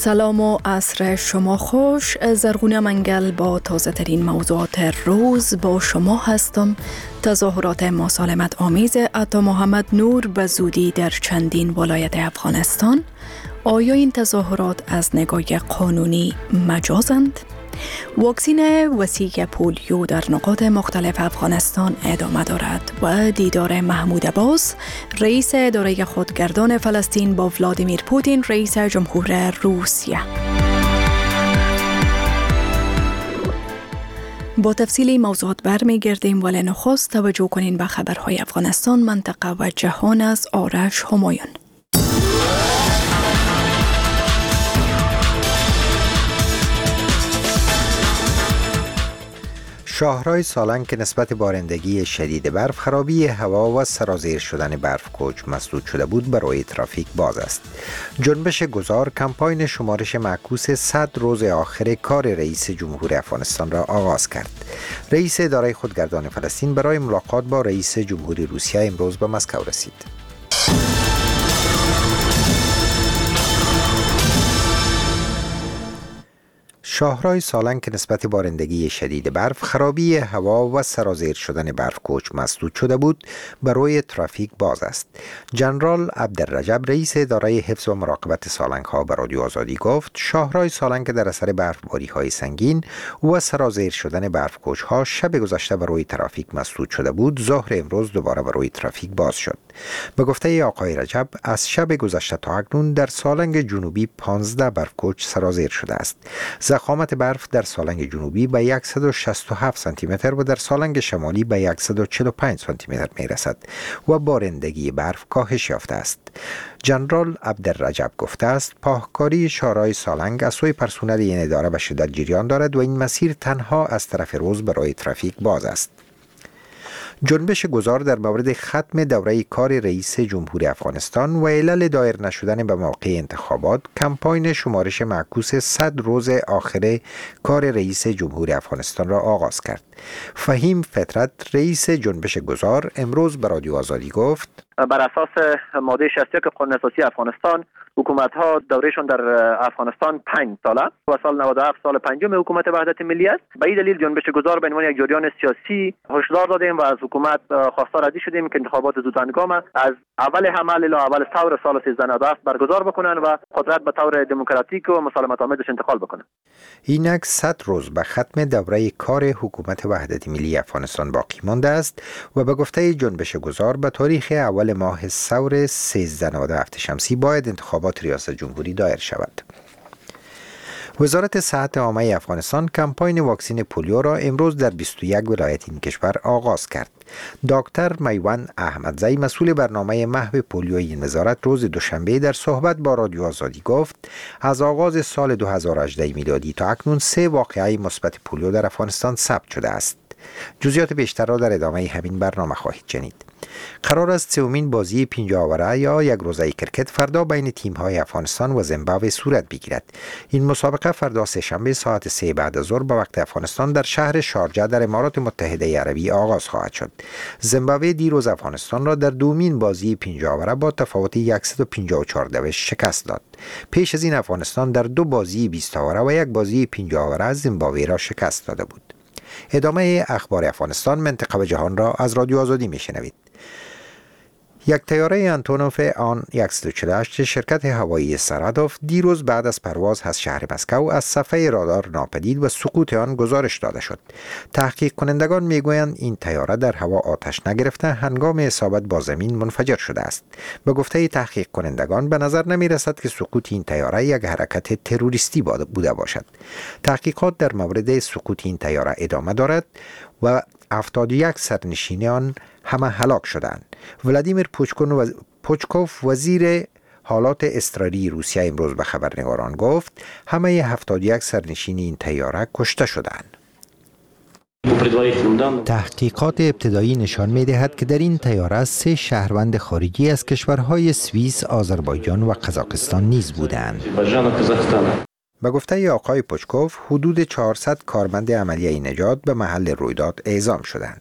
سلام و عصر شما خوش. زرغونه منگل با تازه ترین موضوعات روز با شما هستم. تظاهرات مسالمت آمیز عطا محمد نور به زودی در چندین ولایت افغانستان. آیا این تظاهرات از نگاه قانونی مجازند؟ واکسین وسیع پولیو در نقاط مختلف افغانستان ادامه دارد و دیدار محمود عباس رئیس اداره خودگردان فلسطین با ولادیمیر پوتین رئیس جمهور روسیه. با تفصیل موضوعات برمیگردیم، ولی نخست توجه کنین به خبرهای افغانستان، منطقه و جهان از آرش همایون. شاهرای سالنگ که نسبت بارندگی شدید برف، خرابی هوا و سرازیر شدن برف کوچ مسدود شده بود، برای ترافیک باز است. جنبش گذار کمپاین شمارش معکوس 100 روز آخر کار رئیس جمهور افغانستان را آغاز کرد. رئیس اداره خودگردان فلسطین برای ملاقات با رئیس جمهوری روسیه امروز به مسکو رسید. شاهرای سالنگ که نسبت بارندگی شدید برف، خرابی هوا و سرازیر شدن برف کوچ مسدود شده بود، برای ترافیک باز است. جنرال عبدالرجب رئیس اداره حفظ و مراقبت سالنگ ها به رادیو آزادی گفت شاهرای سالنگ که در اثر برفباری های سنگین و سرازیر شدن برف کوچ ها شب گذشته برای ترافیک مسدود شده بود، ظهر امروز دوباره برای ترافیک باز شد. به گفته آقای رجب، از شب گذشته تا اکنون در سالنگ جنوبی 15 برف کوچ سرازیر شده است. ضخامت برف در سالنگ جنوبی به 167 سانتی متر و در سالنگ شمالی به 145 سانتی متر می رسد و بارندگی برف کاهش یافته است. جنرال عبدالرجب گفته است پاککاری شاهرای سالنگ از سوی پرسنل این اداره به شدت جریان دارد و این مسیر تنها از طرف روز برای ترافیک باز است. جنبش گذار در مورد ختم دوره کار رئیس جمهور افغانستان و علل دایر نشدن به موقع انتخابات کمپاین شمارش معکوس 100 روز آخر کار رئیس جمهور افغانستان را آغاز کرد. فهیم فطرت رئیس جنبش گذار امروز به رادیو آزادی گفت بر اساس ماده 61 قانون اساسی افغانستان حکومت ها دورهشون در افغانستان 5 ساله و سال 97 سال پنجم حکومت وحدت ملی است. به این دلیل جنبش گذار به عنوان یک جریان سیاسی هشدار دادیم و از حکومت خواستار ازی شدیم که انتخابات زودهنگام از اول حمل الی اول ثور سال 1397 برگزار بکنن و قدرت به طور دموکراتیک و مسالمت آمیزش انتقال بکنن. اینک 100 روز به ختم دوره کار حکومت وحدت ملی افغانستان باقی مانده است و به گفته جنبش گذار به تاریخ اول ماه ثور 1397 شمسی باید انتخابات ریاست جمهوری دایر شود. وزارت صحت عامه افغانستان کمپاین واکسین پولیو را امروز در 21 ولایت این کشور آغاز کرد. دکتر میوان احمدزی مسئول برنامه محو پولیو این وزارت روز دوشنبه در صحبت با رادیو آزادی گفت از آغاز سال 2018 میلادی تا اکنون 3 واقعه مثبت پولیو در افغانستان ثبت شده است. جزئیات بیشتر را در ادامه همین برنامه خواهید شنید. قرار است سومین بازی 50 اوره یا یک روزه کرکت فردا بین تیم‌های افغانستان و زیمبابوه صورت بگیرد. این مسابقه فردا سه‌شنبه ساعت 3 بعد از ظهر به وقت افغانستان در شهر شارجه در امارات متحده عربی آغاز خواهد شد. زیمبابوه دیروز افغانستان را در دومین بازی 50 اوره با تفاوت 154 شکست داد. پیش از این افغانستان در 2 بازی 20 اوره و 1 بازی 50 اوره زیمبابوه را شکست داده بود. ادامه اخبار افغانستان، منطقه و جهان را از رادیو آزادی میشنوید. یک طیاره آنتونوف آن 148 شرکت هوایی سرادوف دیروز بعد از پرواز از شهر مسکو از صفحه رادار ناپدید و سقوط آن گزارش داده شد. تحقیق کنندگان میگویند این طیاره در هوا آتش نگرفته هنگام اصابت با زمین منفجر شده است. به گفته تحقیق کنندگان به نظر نمی رسد که سقوط این طیاره یک حرکت تروریستی بوده باشد. تحقیقات در مورد سقوط این طیاره ادامه دارد و 71 سرنشین آن همه هلاک شدند. ولادیمیر پوچکوف وزیر حالات اضطراری روسیه امروز به خبرنگاران گفت همه 71 سرنشین این طیاره کشته شدند. تحقیقات ابتدایی نشان می‌دهد که در این طیاره 3 شهروند خارجی از کشورهای سوئیس، آذربایجان و قزاقستان نیز بودند. به گفته آقای پوچکوف حدود 400 کارمند عملیه نجات به محل رویداد اعزام شدند.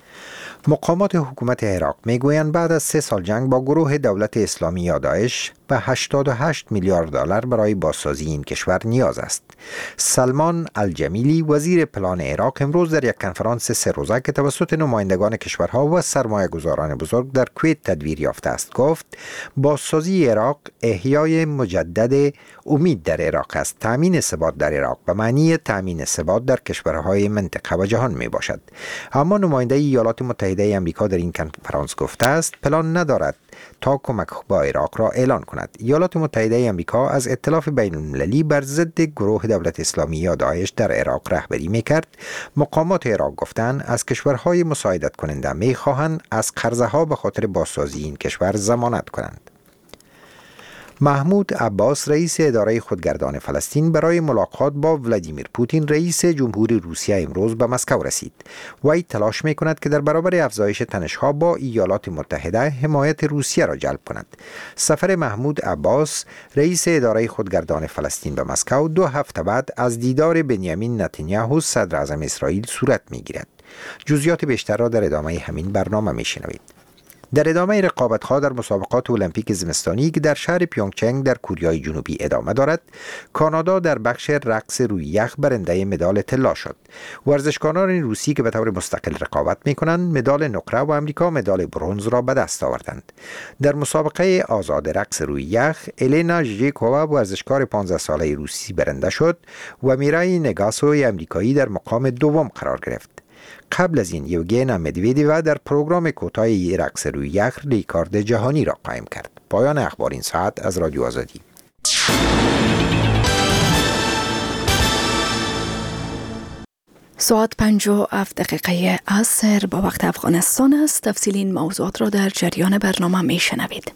مقامات حکومت عراق میگویند بعد از 3 سال جنگ با گروه دولت اسلامی یا داعش به 88 میلیارد دلار برای بازسازی این کشور نیاز است. سلمان الجمیلی وزیر پلان عراق امروز در یک کنفرانس 3 روزه که توسط نمایندگان کشورها و سرمایه‌گذاران بزرگ در کویت تدبیر یافته است گفت بازسازی عراق احیای مجدد امید در عراق است. تامین ثبات در عراق به معنی تامین ثبات در کشورهای منطقه و جهان می باشد. اما نماینده ایالات متحده آمریکا در این کنفرانس گفته است پلان ندارد تا کمک با عراق را اعلان کند. ایالات متحده آمریکا از ائتلاف بین المللی بر ضد گروه دولت اسلامی یا داعش در عراق رهبری میکرد. مقامات عراق گفتند از کشورهای مساعدت کننده میخواهند از قرضه‌ها به خاطر بازسازی این کشور ضمانت کنند. محمود عباس رئیس اداره خودگردان فلسطین برای ملاقات با ولادیمیر پوتین رئیس جمهوری روسیه امروز به مسکو رسید. وی تلاش می‌کند که در برابر افزایش تنش‌ها با ایالات متحده حمایت روسیه را جلب کند. سفر محمود عباس رئیس اداره خودگردان فلسطین به مسکو 2 هفته بعد از دیدار بنیامین نتانیاهو صدر اعظم اسرائیل صورت می‌گیرد. جزئیات بیشتر را در ادامه همین برنامه می‌شنوید. در ادامه رقابت‌ها در مسابقات المپیک زمستانی که در شهر پیونگچنگ در کره جنوبی ادامه دارد، کانادا در بخش رقص روی یخ برنده مدال طلا شد. ورزشکاران روسی که به طور مستقل رقابت می‌کنند، مدال نقره و آمریکا مدال برنز را به دست آوردند. در مسابقه آزاد رقص روی یخ، الینا ژیکووا ورزشکار 15 ساله روسی برنده شد و میرای نگاسوی آمریکایی در مقام دوم قرار گرفت. قبل از این یوگینا مدویدیوا در پروگرام کوتاه رقص روی یخ ریکارد جهانی را قائم کرد. پایان اخبار این ساعت از رادیو آزادی. ساعت 57 عصر با وقت افغانستان است. تفصیل این موضوعات را در جریان برنامه می شنوید.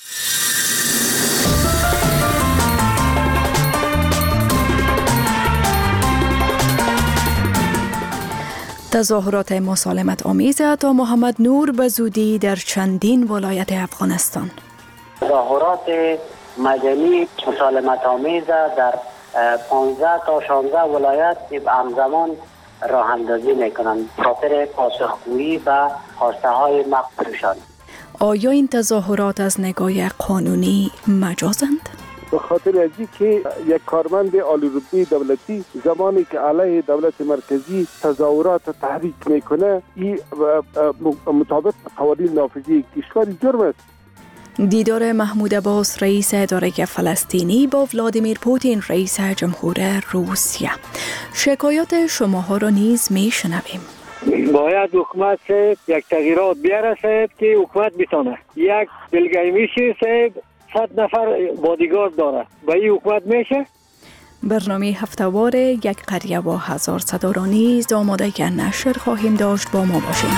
تظاهرات مسالمت آمیز عطا محمد نور به زودی در چندین ولایت افغانستان. تظاهرات مدنی مسالمت آمیز در 15 تا 16 ولایت همزمان راه اندازی میکنند خاطر پاسخگویی به خواسته های مقبولشان. آیا این تظاهرات از نگاه قانونی مجازند؟ به خاطر از که یک کارمند عالی‌رتبه دولتی زمانی که علیه دولت مرکزی تظاهرات تحریک میکنه این مطابق قوانین نافذه کشور جرم است. دیدار محمود عباس رئیس اداره فلسطینی با ولادیمیر پوتین رئیس جمهور روسیه. شکایات شماها را نیز میشنویم. باید حکومت یک تغییرات بیاره که حکومت بتونه. یک بلگیمیشی 100 نفر بادیگارد داره. با این حکومت میشه؟ برنامه هفته‌وار یک قریه با 1000 صدا را نیز آماده که نشر خواهیم داشت. با ما باشید.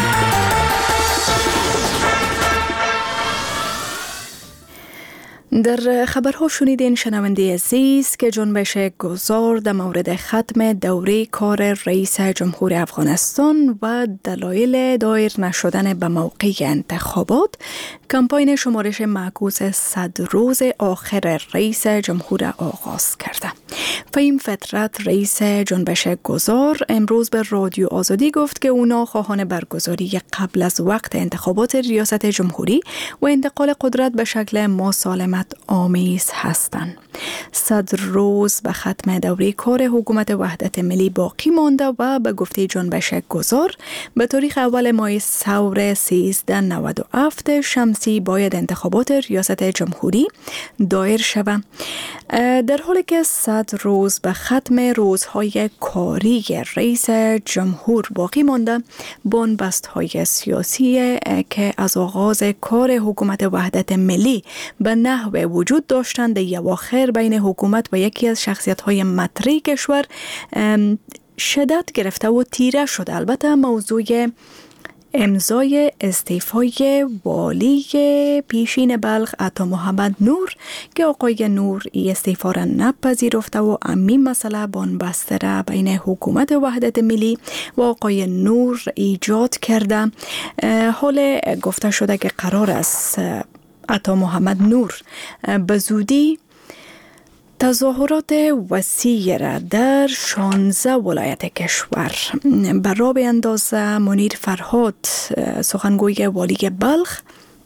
در خبرها شنیدین شنونده عزیز که جنبش گذار در مورد ختم دوره کار رئیس جمهور افغانستان و دلایل دایر نشدن به موقع انتخابات کمپاین شمارش معکوس 100 روز آخر رئیس جمهور آغاز کرده. فهیم فطرت رئیس جنبش گذار امروز به رادیو آزادی گفت که اونا خواهان برگزاری قبل از وقت انتخابات ریاست جمهوری و انتقال قدرت به شکل مسالمت آمیز هستند. 100 روز به ختم دوره کار حکومت وحدت ملی باقی مانده و به گفته جنبش گذار به تاریخ اول ماه ثور 1397 شمسی باید انتخابات ریاست جمهوری دایر شود. در حالی که 100 روز به ختم روزهای کاری رئیس جمهور باقی مانده، بنبست‌های سیاسی که از آغاز کار حکومت وحدت ملی به نحو وجود داشتند در اواخر بین حکومت و یکی از شخصیت‌های مطرح کشور شدت گرفته و تیره شد. البته موضوع امضای استعفای والی پیشین بلخ عطا محمد نور که آقای نور این استعفا را نپذیرفته و همین مسئله بنبسته را بین حکومت وحدت ملی و آقای نور ایجاد کرده. حال گفته شده که قرار است عطا محمد نور به زودی تظاهرات وسیع را در 16 ولایت کشور برای اندازه منیر فرهاد سخنگوی والی بلخ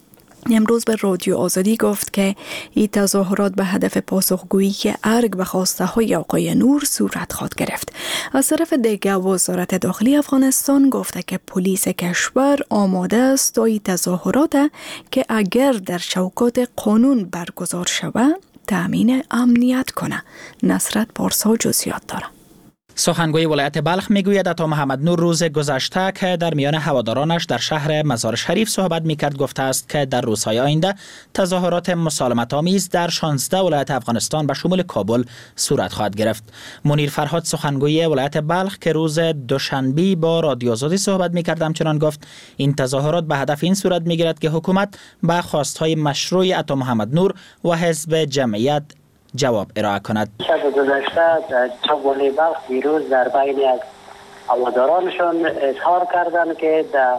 امروز به رادیو آزادی گفت که این تظاهرات به هدف پاسخگویی ارگ به خواسته های آقای نور صورت خواهد گرفت. از طرف دیگر وزارت داخلی افغانستان گفته که پلیس کشور آماده است تا این تظاهرات که اگر در چوکات قانون برگزار شود تأمین امنیت کنه. نصرت پارسا جزئیات داره. سخنگوی ولایت بلخ میگوید عطا محمد نور روز گذشته که در میان هوادارانش در شهر مزار شریف صحبت میکرد گفته است که در روزهای آینده تظاهرات مسالمت آمیز در 16 ولایت افغانستان به شمول کابل صورت خواهد گرفت. منیر فرهاد سخنگوی ولایت بلخ که روز دوشنبه با رادیو آزادی صحبت میکرد همچنان گفت این تظاهرات به هدف این صورت میگیرد که حکومت به خواستهای مشروع عطا محمد نور و حزب جمعیت جواب ارائه کند. شب گذشته چوبولی بلخ دیروز در بین از هوادارانشان اظهار کردند که در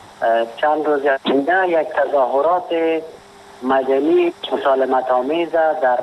چند روز آینده یک تظاهرات مدنی مسالمت آمیز در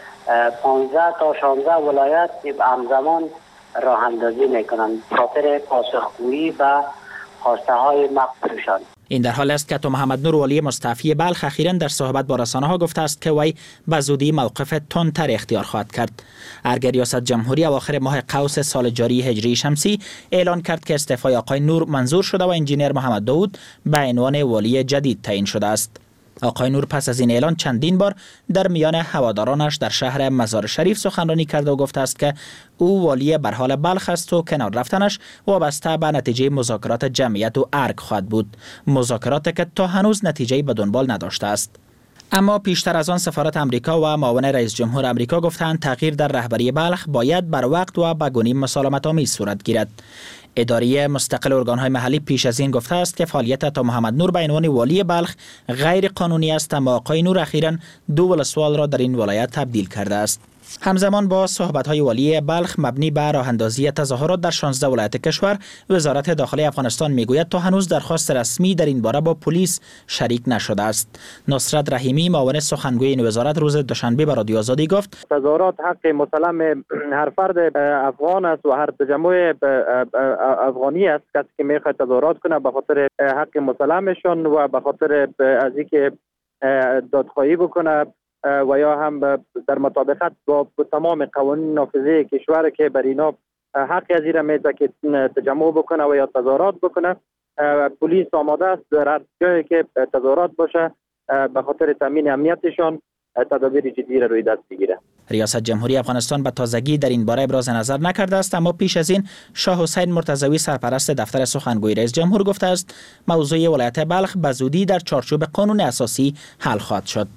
15 تا 16 ولایت همزمان راه اندازی میکنند خاطر پاسخگویی به خواسته های مقبولشان. این در حال است که عطا محمد نور والی مستعفی بلخ اخیراً در صحبت با رسانه ها گفته است که وی به زودی موقف تندتر اختیار خواهد کرد. ارگ ریاست جمهوری اواخر ماه قوس سال جاری هجری شمسی اعلان کرد که استعفای آقای نور منظور شده و انجینیر محمد داود به عنوان والی جدید تعیین شده است. آقای نور پس از این اعلان چندین بار در میان هوادارانش در شهر مزار شریف سخنرانی کرده و گفته است که او والی بر حال بلخ است و کنار رفتنش وابسته به نتیجه مذاکرات جمعیت و ارگ خواهد بود، مذاکراتی که تا هنوز نتیجه‌ای به دنبال نداشته است. اما پیشتر از آن سفارت امریکا و معاون رئیس جمهور امریکا گفتند تغییر در رهبری بلخ باید بر وقت و به گونه مسالمت آمیز صورت گیرد. اداره مستقل ارگان‌های محلی پیش از این گفته است که فعالیت عطا محمد نور به عنوان والی بلخ غیر قانونی است، اما آقای نور اخیراً 2 ولسوال را در این ولایت تبدیل کرده است. همزمان با صحبت‌های والی بلخ مبنی بر راه‌اندازی تظاهرات در 16 ولایت کشور، وزارت داخلی افغانستان میگوید تا هنوز درخواست رسمی در این باره با پلیس شریک نشده است. نصرت رحیمی معاون سخنگوی این وزارت روز دوشنبه به رادیو آزادی گفت تظاهرات حق مسلم هر فرد افغان است و هر تجمع افغانی است کسی که میخواد تظاهرات کنه به خاطر حق مسلمشون و به خاطر از اینکه دادخواهی بکنه و یا هم در مطابقت با تمام قوانین نافذه کشور که بر اینا حق از این میده که تجمع بکنه و یا تظاهرات بکنه. پلیس آماده است در هر جایی که تظاهرات باشه به خاطر تامین امنیتشان تدابیر جدی را روی دست بگیره. ریاست جمهوری افغانستان به تازگی در این باره ابراز نظر نکرده است، اما پیش از این شاه حسین مرتضوی سرپرست دفتر سخنگوی رئیس جمهور گفته است موضوع ولایت بلخ به زودی در چارچوب قانون اساسی حل خواهد شد.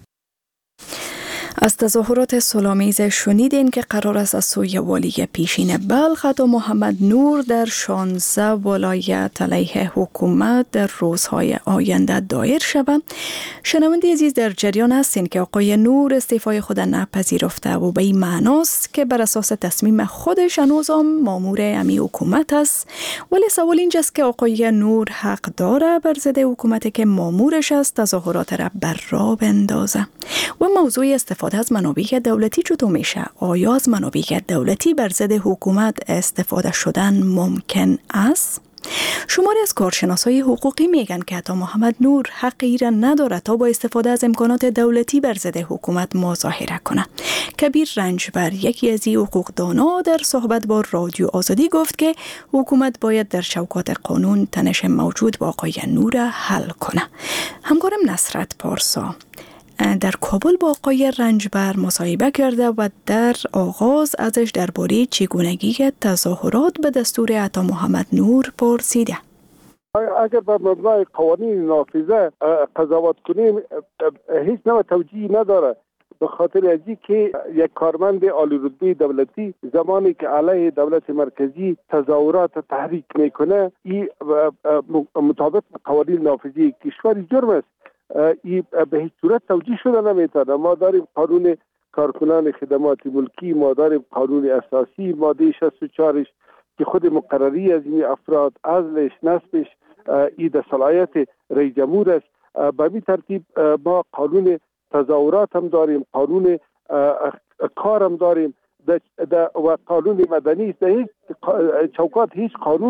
از تظاهرات صلح‌آمیز شنیدین که قرار است از سوی والی پیشین بلخ عطا محمد نور در 16 ولایت علیه حکومت در روزهای آینده دایر شود. شنونده عزیز در جریان هستین که آقای نور استعفای خود نپذیرفته و به این معناست که بر اساس تصمیم خودش هنوز هم مامور امی حکومت است. ولی سوال اینجاست که آقای نور حق داره بر ضد حکومتی که مامورش است تظاهرات را بر راه بندازه. و موضوع استفاده از منابع دولتی چطور میشه؟ آیا از منابع دولتی بر ضد حکومت استفاده شدن ممکن است؟ شماری از کارشناسای حقوقی میگن که عطا محمد نور حقی را نداره تا با استفاده از امکانات دولتی بر ضد حکومت مظاهره کنه. کبیر رنجبر، یکی از این حقوقدانا، در صحبت با رادیو آزادی گفت که حکومت باید در چوکات قانون تنش موجود با آقای نور حل کنه. همکارم نصرت پارسا در کابل با آقای رنجبر مصاحبه کرده و در آغاز ازش درباره چگونگی تظاهرات به دستور عطا محمد نور پرسیده. اگر به مبنای قوانین نافذه قضاوت کنیم هیچ نوع توجیهی نداره، به خاطر از که یک کارمند عالی رتبه دولتی زمانی که علیه دولت مرکزی تظاهرات تحریک میکنه این مطابق قوانین نافذه کشور جرم است. این به هیچ صورت توجیه شده نمیتونه. ما داریم قانون کارکنان خدمات ملکی، ما داریم قانون اساسی ماده 64 که خود مقرری از این افراد عزلش نصبش این در صلاحیت رئیس جمهور است. به این ترتیب ما قانون تظاهرات هم داریم، قانون کار هم داریم و قانون مدنی است. در هیچ چوکات هیچ قانون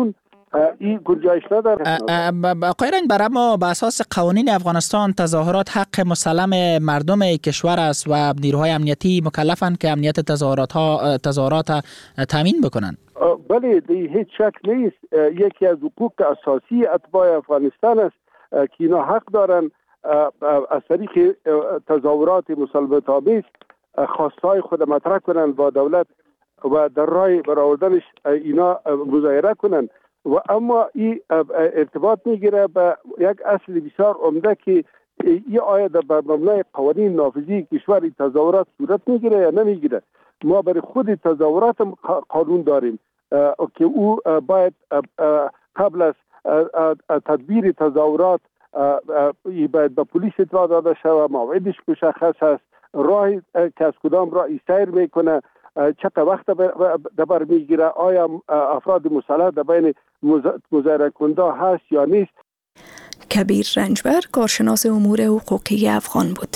این گنجایش نداره. آقای رنگ، برای ما به اساس قوانین افغانستان تظاهرات حق مسلم مردم کشور است و نیروهای امنیتی مکلفند که امنیت تظاهرات تامین بکنند. بله، هیچ شک نیست. یکی از حقوق اساسی اتباع افغانستان است که اینا حق دارن از طریق تظاهرات مسالمت آمیز خواستهای خود مطرح کنند با دولت و در راه برآوردنش اینا مظاهره کنند. و اما این ارتباط میگیره به یک اصل بسیار عمده که این آیا در مبنای قوانین نافذی کشور تظاهرات صورت میگیره یا نمیگیره. ما برای خود تظاهرات قانون داریم که او باید قبل از تدبیر تظاهرات باید به پلیس اطلاع داده شود، موعدش مشخص است، راهی که از کدام راه سیر میکنه، چقدر وقت دبر میگیره، آیا افراد مسلح در بین مظاهره کننده هست یا نیست. کبیر رنجبر، کارشناس امور حقوقی افغان بود.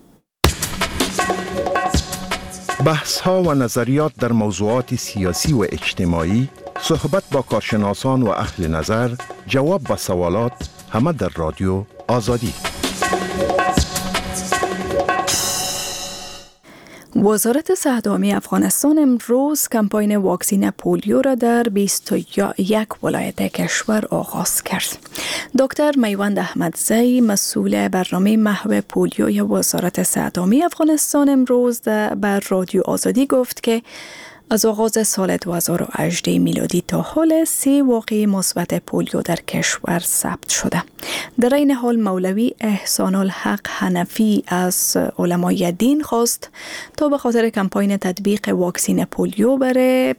بحث‌ها و نظریات در موضوعات سیاسی و اجتماعی، صحبت با کارشناسان و اهل نظر، جواب به سوالات، همه در رادیو آزادی. وزارت صحت عامه افغانستان امروز کمپاین واکسین پولیو را در 21 ولایت کشور آغاز کرد. دکتر میوند احمدزی، مسئول برنامه محو پولیوی وزارت صحت عامه افغانستان، امروز بر رادیو آزادی گفت که از آغاز سال 2018 میلادی تا حال 3 واقعه مثبت پولیو در کشور ثبت شده. در این حال مولوی احسان الحق حنفی از علمای دین خواست تا به خاطر کمپاین تطبیق واکسین پولیو برای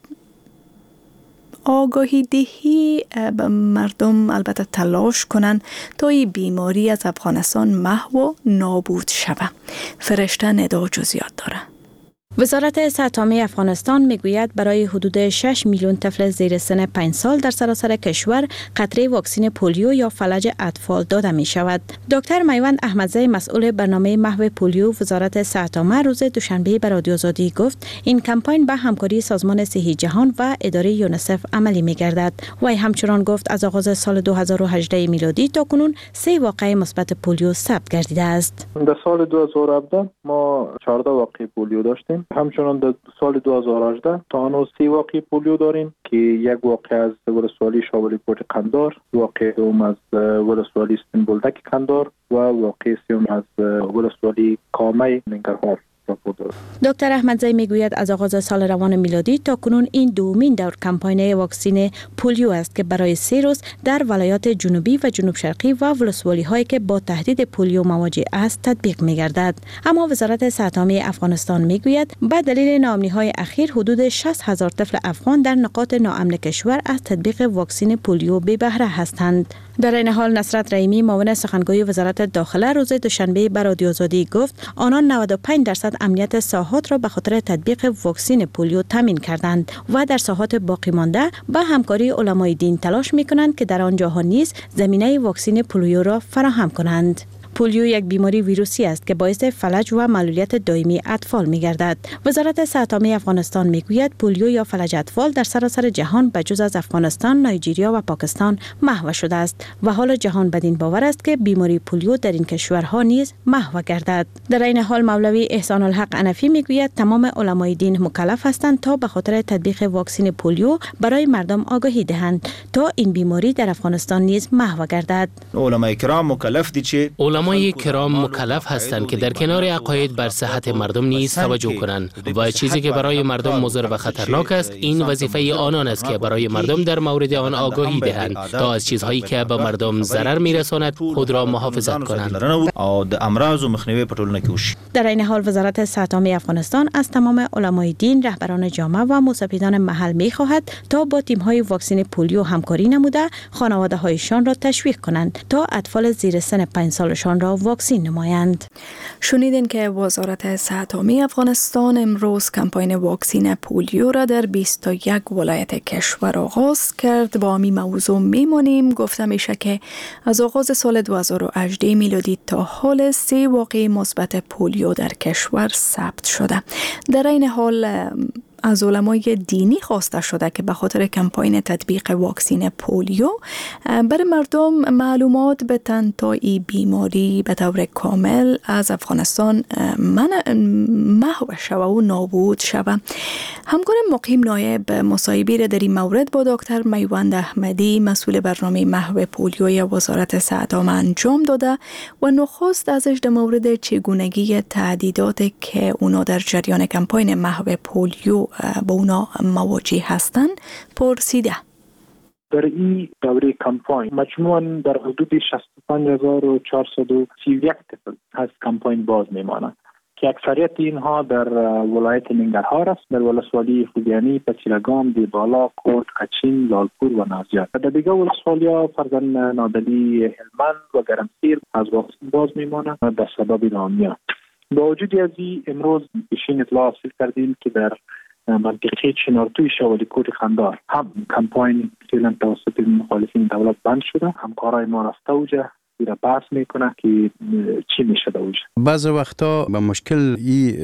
آگاهی دهی به مردم البته تلاش کنند تا این بیماری از افغانستان محو و نابود شود. فرشته ندا جزئیات داره. وزارت صحت عامه افغانستان میگوید برای حدود 6 میلیون طفل زیر سن 5 سال در سراسر کشور قطره واکسن پولیو یا فلج اطفال داده می شود. دکتر میوند احمدزی، مسئول برنامه محو پولیو وزارت صحت عامه، روز دوشنبه به رادیو آزادی گفت این کمپاین به همکاری سازمان صحی جهان و اداره یونیسف عملی می گردد. وی همچنان گفت از آغاز سال 2018 میلادی تا کنون 3 واقعه مثبت پولیو ثبت گردیده است. در سال 2017 ما 14 واقعه پولیو داشتیم. همچنان در سال 2018 تا هنوز 3 واقعه پولیو داریم که یک واقعه از ولسوالی شاولی کوٹ قندار، واقعه دوم از ولسوالی استنبولدک قندار و واقعه سوم از ولسوالی کامه ننگرهار. دکتر احمدزی میگوید از آغاز سال روان میلادی تا کنون این دومین دور کمپاین واکسین پولیو است که برای 3 روز در ولایات جنوبی و جنوب شرقی و ولسوالی هایی که با تهدید پولیو مواجه است تطبیق می‌گردد. اما وزارت صحت عامه افغانستان میگوید به دلیل ناامنی‌های اخیر حدود 60,000 طفل افغان در نقاط ناامن کشور از تطبیق واکسن پولیو بی بهره هستند. در این حال نصرت رحیمی، معاون سخنگوی وزارت داخله، روز دوشنبه به رادیو آزادی گفت آنان 95% امنیت ساحات را به خاطر تطبیق واکسن پولیو تامین کردند و در ساحات باقی مانده با همکاری علمای دین تلاش می‌کنند که در آنجاها نیز زمینه واکسن پولیو را فراهم کنند. پولیو یک بیماری ویروسی است که باعث فلج و معلولیت دائمی اطفال می‌گردد. وزارت صحت عامه افغانستان می‌گوید پولیو یا فلج اطفال در سراسر جهان بجز از افغانستان، نایجریا و پاکستان محو شده است و حال جهان بدین باور است که بیماری پولیو در این کشورها نیز محو گردد. در این حال مولوی احسان الحق حنفی می‌گوید تمام علمای دین مکلف هستند تا به خاطر تطبیق واکسن پولیو برای مردم آگاهی دهند تا این بیماری در افغانستان نیز محو گردد. علمای کرام مکلف دي چې علمای کرام مکلف هستند که در کنار عقاید بر صحت مردم نیز توجه کنند و چیزی که برای مردم مضر و خطرناک است این وظیفه آنان است که برای مردم در مورد آن آگاهی دهند تا از چیزهایی که به مردم ضرر میرساند خود را محافظت کنند. او د امراض مخنیوی په ټولنه کې وشي. در این حال وزارت صحت عامه افغانستان از تمام علمای دین، رهبران جامعه و مسافران محل می‌خواهد تا با تیم‌های واکسن پولیو همکاری نموده خانواده‌هایشان را تشویق کنند تا اطفال زیر سن 5 سالشان را واکسین نمایند. شنیدین که وزارت صحت عامه افغانستان امروز کمپاین واکسین پولیو را در 21 ولایت کشور آغاز کرد. با همین موضوع میمانیم. گفته میشه که از آغاز سال 2018 میلادی تا حال 3 واقعه مثبت پولیو در کشور ثبت شده. در این حال از علمای دینی خواسته شده که به خاطر کمپاین تطبیق واکسین پولیو برای مردم معلومات بدن تا این بیماری به طور کامل از افغانستان محو شوه و نابود شوه. همکار مقیم نایب مصاحبه را در این مورد با دکتر میوند احمدی مسئول برنامه محو پولیوی وزارت صحت انجام داده و نخست ازش در مورد چگونگی تهدیداتی که اونا در جریان کمپاین محو پولیو با اونا مواجه هستند پرسیده. در این دوره کمپاین مجموعاً در حدود 65431 طفل از کمپاین باز میمانند که اکثریت اینها در ولایت ننگرهار است، در ولسوالی خوزیانی، پچیرگام، دیبالا، کوت، کچین، لالپور و نازیار. در دیگه ولسوالی‌ها فرزن نادلی، هلمند و گرمسیر از واکسن باز میمانند به سبب ناامنی. با وجود از این امروز پیشین اطلاع حاصل کردیم که در منطقه چنارتوی شوالی کوت قندار هم کمپاین فعلا توسط مخالفین دولت بند شده. همکارای ما رفته اوجه را بحث میکنه که چی میشه دوجه. بعض وقتا به مشکل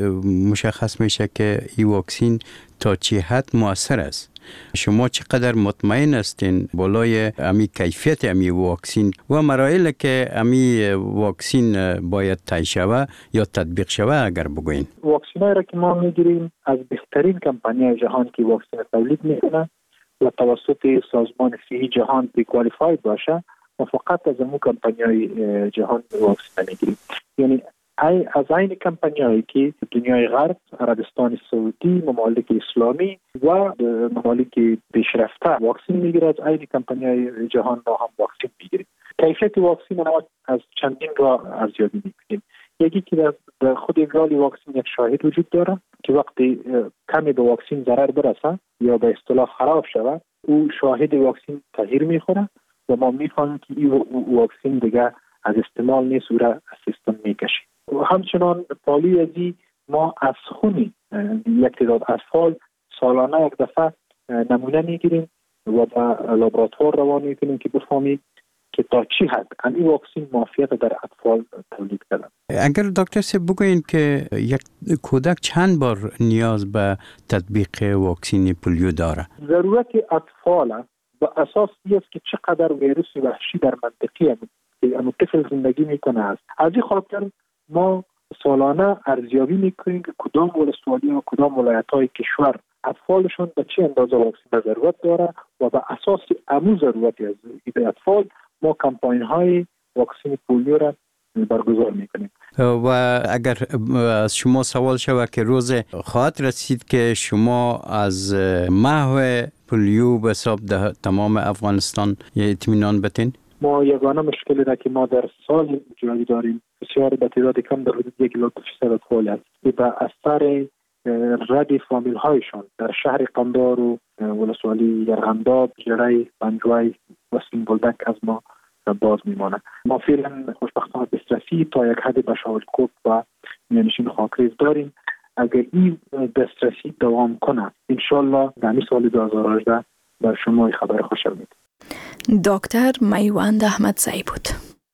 مشخص میشه که این واکسین تا چه حد مؤثر است. شما چقدر مطمئن هستین بالای امی کیفیت امی واکسین و مراحل که امی واکسین باید طی شوه یا تطبیق شوه اگر بگوین؟ واکسینایی را که ما میگیریم از بهترین کمپانی‌های جهان که واکسین تولید میکنه و توسط سازمان صحی جهان کوالیفاید باشه و فقط از امو کمپانی‌های جهان واکسین میگیریم. یعنی از این کمپانی‌هایی که دنیای غرب، عربستان سعودی، ممالک اسلامی و ممالک پیشرفته واکسین میگیره، از این کمپانی‌های جهان ما هم واکسین میگیریم. کیفیت واکسین ما از چندین راه ارزیابی میکنیم. یکی که در خود اجرای واکسین یک شاهد وجود داره که وقتی کمی به واکسین ضرر برسه یا به اصطلاح خراب شود، او شاهد واکسین تغییر میخوره و ما میفهمیم که این واکسین دیگه از استعمال نیست و را از سیستم میکشه. همچنان پالی ازی ما از خون یک تعداد اطفال سالانه یک دفعه نمونه میگیریم و به لابراتوار روان میکنیم که بفهمیم که تا چی حد این واکسین موفقیت در اطفال تولید کرده. اگر دکتر صاحب بگوین که یک کودک چند بار نیاز به تطبیق واکسین پولیو داره؟ ضرورت اطفال به اساس است که چقدر ویروس وحشی در منطقه اما طفل زندگی میکنه است. از این خاطر ما سالانه ارزیابی میکنیم که کدام ولسوالی و کدام ولایت‌های کشور اطفالشون به چه اندازه واکسن ضرورت داره و به اساس امو ضرورت از این اطفال ما کمپاین‌های واکسن پولیو را برگزار میکنیم. و اگر از شما سوال شود که روز خواهد رسید که شما از محو پولیو به حساب تمام افغانستان اطمینان بتین؟ ما یگانه مشکلی را که ما در سال جاری داریم بسیار به تعداد کم در حدود 1,200,000 اطفال است که به اثر رد فامیل هایشان در شهر قندار و ولسوالی یرغنداب، جری، پنجوی و سینگلدک از ما باز میمانه. ما فعلا خوشبختانه دسترسی تا یک حد به شاولکوت و میانشین خاکریز داریم. اگر این دسترسی دوام کنه انشالله در سال 2018 بر شما خبر خوشحال میدیم. دکتر میوند احمدزی بود.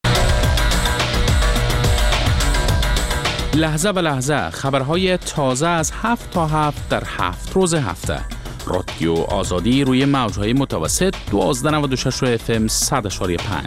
لحظه به لحظه خبرهای تازه از 7 تا 7 در 7 روز هفته. رادیو آزادی روی موجهای متوسط 1296 FM 100.5.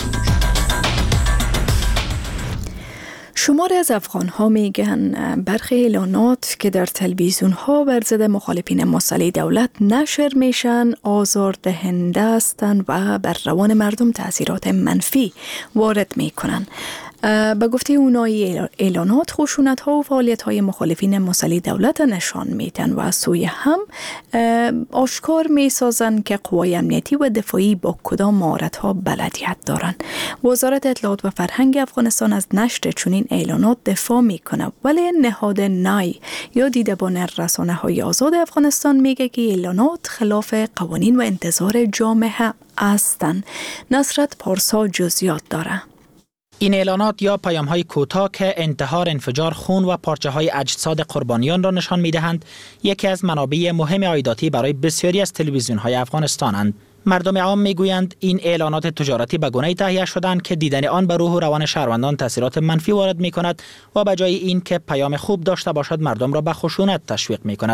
شماری از افغان‌ها میگن برخی اعلانات که در تلویزیون‌ها بر ضد مخالفین مسلح دولت نشر میشن آزاردهنده هستند و بر روان مردم تاثیرات منفی وارد میکنن. به گفته اونایی اعلانات خشونت‌ها و فعالیت‌های مخالفین مسلح دولت نشان میدن و از سوی هم آشکار میسازن که قوای امنیتی و دفاعی با کدام مهارت‌ها بلدیت دارن. وزارت اطلاعات و فرهنگ افغانستان از نشر چنین اعلانات دفاع میکنه، ولی نهاد نای یا دیدبان رسانه‌های آزاد افغانستان میگه که اعلانات خلاف قوانین و انتظار جامعه هستند. نصرت پارسا جزئیات داره. این اعلانات یا پیام‌های کوتاه که انتحار، انفجار خون و پارچه‌های اجساد قربانیان را نشان می‌دهند، یکی از منابع مهم عایداتی برای بسیاری از تلویزیون‌های افغانستانند. مردم عام میگویند این اعلانات تجارتی به گونه‌ای تهیه شدند که دیدن آن به روح و روان شهروندان تاثیرات منفی وارد می‌کند و به جای این که پیام خوب داشته باشد مردم را به خشونت تشویق می‌کند.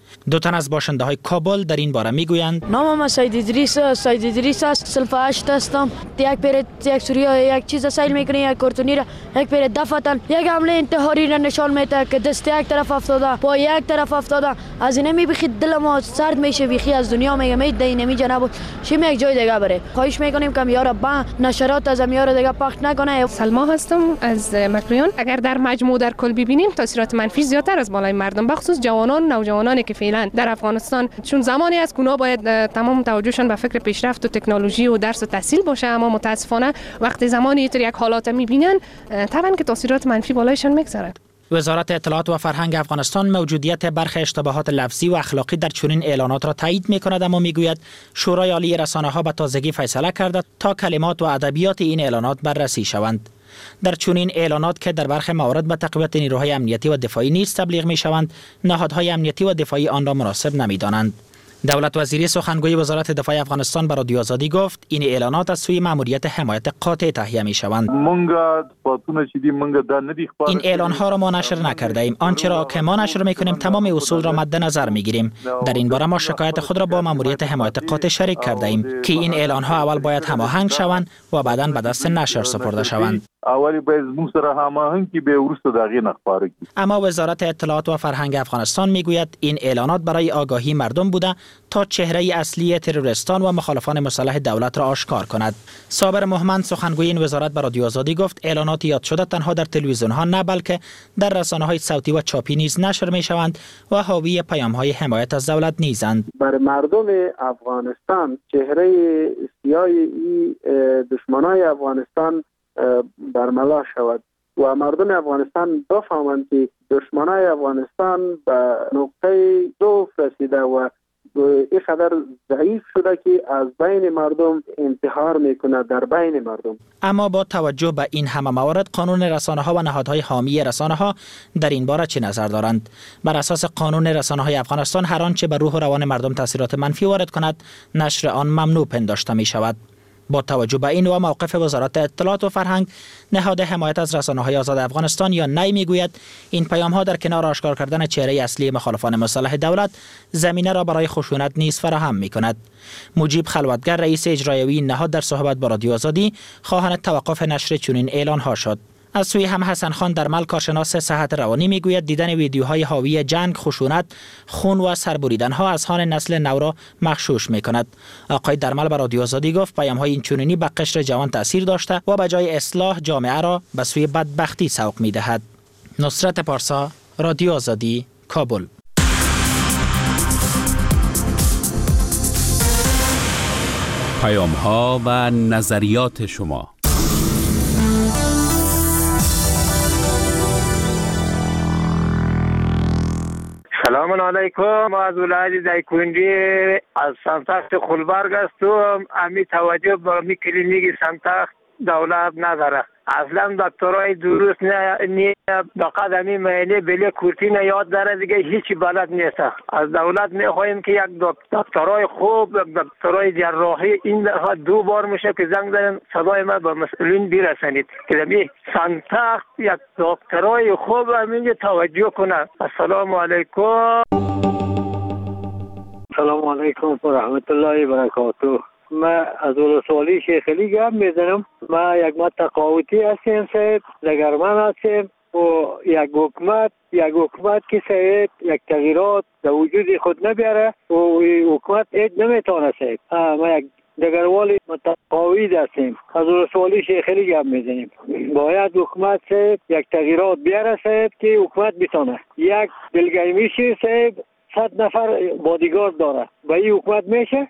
دو تن از باشنده های کابل در این باره میگویند نامم سید ادریس است. صنف 8 هستم. یک پیر یک سوریا یک چیز سیل میکنه، یک کارتونی را یک پیر دفتن یک حمله انتحاری را نشان میده که دست یک طرف افتاده، پا یک طرف افتاده. از این میبخی دل ما سرد میشه، بیخی از دنیا میگه دین نمی جناب شیم یک جای دیگه بره. خواهش میکنیم که میاره با نشرات از میاره دیگه پخش نکنه. سلما هستم از مکریان. اگر در مجموع در کل ببینیم تاثیرات منفی زیادتر از بالای مردم، بخصوص جوانان نوجوانانی که فعلا در افغانستان، چون زمانی از اونا باید تمام توجهشون به فکر پیشرفت و تکنولوژی و درس و تحصیل باشه، اما متاسفانه وقتی زمانی اینطور یک حالات میبینن طبعا که تاثیرات منفی بالایشان میگذره. وزارت اطلاعات و فرهنگ افغانستان موجودیت برخی اشتباهات لفظی و اخلاقی در چنین اعلانات را تایید می‌کند، اما میگوید شورای عالی رسانه‌ها به تازگی فیصله کرده تا کلمات و ادبیات این اعلانات بررسی شوند. در چنین اعلانات که در برخی موارد به تقویت نیروهای امنیتی و دفاعی نیز تبلیغ می‌شوند، نهادهای امنیتی و دفاعی آن را مناسب نمی‌دانند. دولت وزیری سخنگوی وزارت دفاع افغانستان به رادیو آزادی گفت این اعلانات از سوی مأموریت حمایت قاطع تهیه می‌شوند. این اعلان‌ها را ما نشر نکرده ایم. آنچه را که ما نشر می‌کنیم تمام اصول را مد نظر می‌گیریم. در این باره ما شکایت خود را با مأموریت حمایت قاطع شریک کرده ایم که این اعلان‌ها اول باید هماهنگ شوند و بعداً به دست نشر سپرده شوند. اما وزارت اطلاعات و فرهنگ افغانستان میگوید این اعلانات برای آگاهی مردم بوده تا چهره اصلی تروریستان و مخالفان مسلح دولت را آشکار کند. صابر محمد سخنگوی این وزارت به رادیو آزادی گفت اعلانات یاد شده تنها در تلویزیون ها نه بلکه در رسانه‌های صوتی و چاپی نیز نشر میشوند و حاوی پیام‌های حمایت از دولت نیزند. بر مردم افغانستان چهره سیاه این دشمنای افغانستان برملا شود و مردم افغانستان بفهمند که دشمنای افغانستان به نقطه ضعف رسیده و این قدر ضعیف شده که از بین مردم انتحار میکنه در بین مردم. اما با توجه به این همه موارد قانون رسانه‌ها و نهادهای حامی رسانه‌ها در این باره چه نظر دارند؟ بر اساس قانون رسانه‌های افغانستان هر آنچه بر روح و روان مردم تاثیرات منفی وارد کند نشر آن ممنوع پنداشته می شود. با توجه به این و موقف وزارت اطلاعات و فرهنگ، نهاد حمایت از رسانه‌های آزاد افغانستان یا نی میگوید این پیام‌ها در کنار آشکار کردن چهره اصلی مخالفان مسلح دولت زمینه را برای خشونت نیز فراهم می‌کند. مجیب خلوتگر رئیس اجرایی این نهاد در صحبت با رادیو آزادی خواهان توقف نشر چنین اعلان‌ها شد. از سوی هم حسن خان درمل کارشناس صحت روانی میگوید دیدن ویدیوهای حاوی جنگ، خشونت، خون و سربریدن‌ها اذهان نسل نو را مغشوش می‌کند. آقای درمل به رادیو آزادی گفت پیام‌های این چنینی به قشر جوان تأثیر داشته و به جای اصلاح جامعه را به سوی بدبختی سوق می‌دهد. نصرت پارسا، رادیو آزادی، کابل. پیام‌ها و نظریات شما. سلام علیکم. ما از ولایت دایکنډي از سمتخت خلبرگ هستم. امی توجه به می کلینیک سمتخت دولت نداره. اصلا دکترای درست نه فقط امی معاینه بله کورتین یاد داره، دیگه هیچی بلد نیست. از دولت میخوایم که یک دکترای خوب، دکترای جراحی این دو بار میشه که زنگ زدن صدای ما به مسئولین برسانید که می سمتخت یک دکترای خوب همینجا توجه کنه. السلام علیکم. سلام علیکم و رحمت الله و برکاته. ما از ولسوالی شیخ علی گپ میزنم. ما یک متقاعدی هستیم صاحب، دگرمن هستیم و یک حکومت که صاحب یک تغییرات در وجود خود نبیاره و حکومت هیچ نمیتونه صاحب. ما یک دگروالی متقاعد هستیم، از ولسوالی شیخ علی گپ میزنیم. باید حکومت صاحب یک تغییرات بیاره صاحب که حکومت بتونه. یک دلگی میشه صاحب 100 نفر بادیگارد داره، به این حکومت میشه؟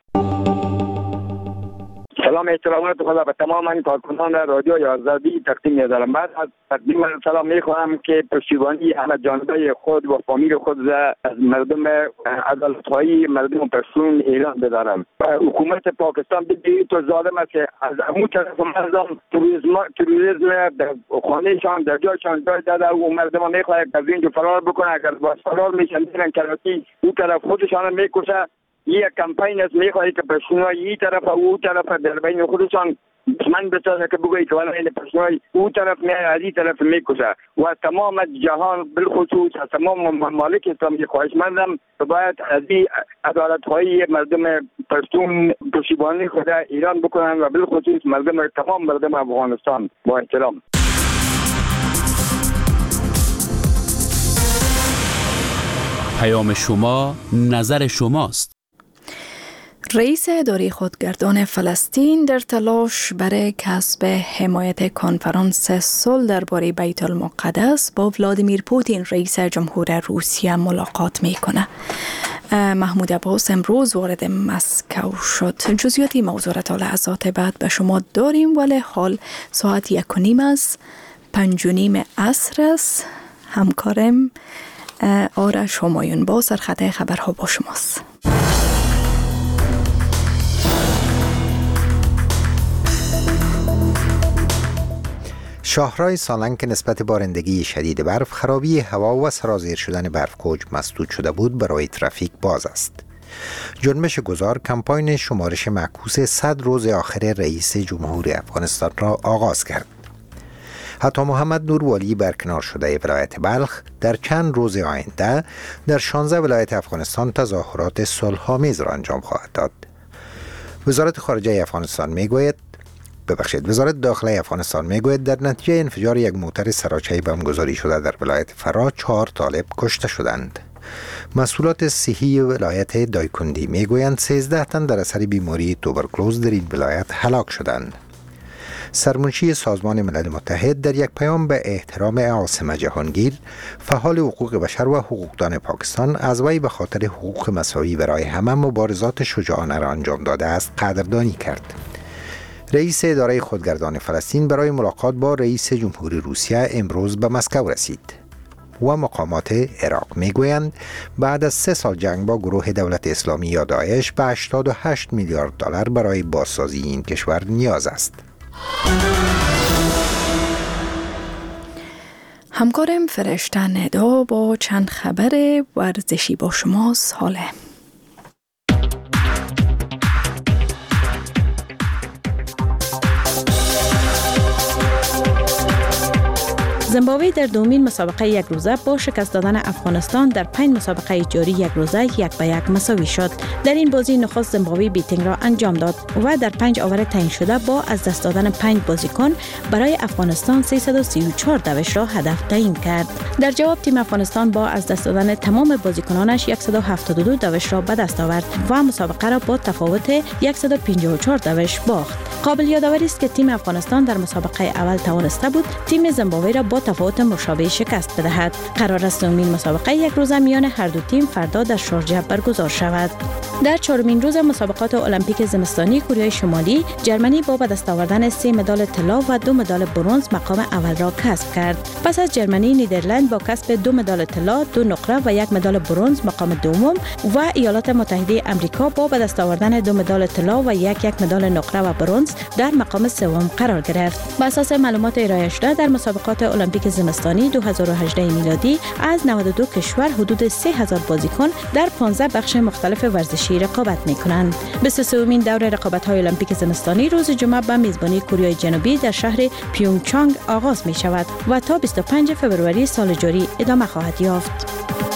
سلام احترامات خدا به تمام کارکنان رادیو آزادی تقدیم می‌دارم. بعد از تقدیم سلام می‌خوام که پشتیبانی همه جانبه خود و فامیل خود از مردم عدالت‌خواهی مردم پشتون اعلان بدارم. حکومت پاکستان بگید تو ظالم است که از اون طرف مردم تروریسم در خانه‌شان در جایشان جای داده و مردم می‌خواد از اینجا فرار بکنه. اگر با فرار میشن میرن کراچی، اون طرف خودشان میکشه. یک کمپین است میخواهی که پشتونها این طرف و اون طرف در بین خودشان من بسازه که بگویی که ولی این پرسنل او طرف میای از این طرف میکشه و تمام جهان بالخصوص تمام ممالک اسلامی خواهشمندم که باید از این عدالت‌های مردم پشتون پشتیبانی خود ایران بکنن و بالخصوص تمام مردم افغانستان. با احترام. پیام شما، نظر شماست. رئیس اداره خودگردان فلسطین در تلاش برای کسب حمایت کنفرانس صلح درباره بیت المقدس با ولادیمیر پوتین رئیس جمهور روسیه ملاقات میکنه. محمود عباس امروز وارد مسکو شد. جزئیاتی موضوع را تا لحظات بعد به شما داریم، ولی حال ساعت 1:30 است، 5:30 عصر است. همکارم آرش همایون با سرخط خبرها با شماست. شاهراه سالنگ که نسبت بارندگی شدید برف، خرابی هوا و سرازیر شدن برف کوچ مسدود شده بود برای ترافیک باز است. جنبش گذار کمپاین شمارش معکوس 100 روز آخر رئیس جمهور افغانستان را آغاز کرد. عطا محمد نور والی برکنار شده ولایت بلخ در چند روز آینده در 16 ولایت افغانستان تظاهرات صلح‌آمیز را انجام خواهد داد. وزارت داخله افغانستان میگوید در نتیجه انفجار یک موتر سراچه‌ای بمبگذاری شده در ولایت فرا 4 طالب کشته شدند. مسئولات صحی ولایت دایکندی میگویند 13 تن در اثر بیماری توبرکلوز در این ولایت هلاک شدند. سرمنشی سازمان ملل متحد در یک پیام به احترام عاصمه جهانگیر، فعال حقوق بشر و حقوقدان پاکستان از وی به خاطر حقوق مساوی برای همه مبارزات شجاعانه را انجام داده است قدردانی کرد. رئیس اداره خودگردان فلسطین برای ملاقات با رئیس جمهور روسیه امروز به مسکو رسید و مقامات عراق میگویند بعد از 3 سال جنگ با گروه دولت اسلامی یا داعش به 88 میلیارد دلار برای بازسازی این کشور نیاز است. همکارم فرشته ندا با چند خبر ورزشی با شما ساله. زیمبابوه در دومین مسابقه یک روزه با شکست دادن افغانستان در 5 مسابقه جاری یک روزه 1-1 مساوی شد. در این بازی نخست زیمبابوه بیتینگ را انجام داد و در 5 آور تعیین شده با از دست دادن 5 بازیکن برای افغانستان 334 دوش را هدف تعیین کرد. در جواب تیم افغانستان با از دست دادن تمام بازیکنانش 172 دوش را به دست آورد و مسابقه را با تفاوت 154 دوش باخت. قابل یادآوری است که تیم افغانستان در مسابقه اول توانسته بود تیم زیمبابوه را با تفاوت مشابه شکست بدهد. قرار است دومین مسابقه یک روزه میان هر دو تیم فردا در شارجه برگزار شود. در 4مین روز مسابقات المپیک زمستانی کره شمالی، جرمنی با به دست آوردن 3 مدال طلا و 2 مدال برنز مقام اول را کسب کرد. پس از جرمنی، نیدرلند با کسب 2 مدال طلا، 2 نقره و 1 مدال برنز مقام دوم و ایالات متحده آمریکا با به دست آوردن 2 مدال طلا و 1 مدال نقره و برنز در مقام سوم قرار گرفت. بر اساس معلومات ارائه شده در مسابقات المپیک زمستانی 2018 میلادی از 92 کشور حدود 3000 بازیکن در 15 بخش مختلف ورزشی رقابت می‌کنند. 23مین دور رقابت‌های المپیک زمستانی روز جمعه به میزبانی کره جنوبی در شهر پیونگچانگ آغاز می‌شود و تا 25 فوریه سال جاری ادامه خواهد یافت.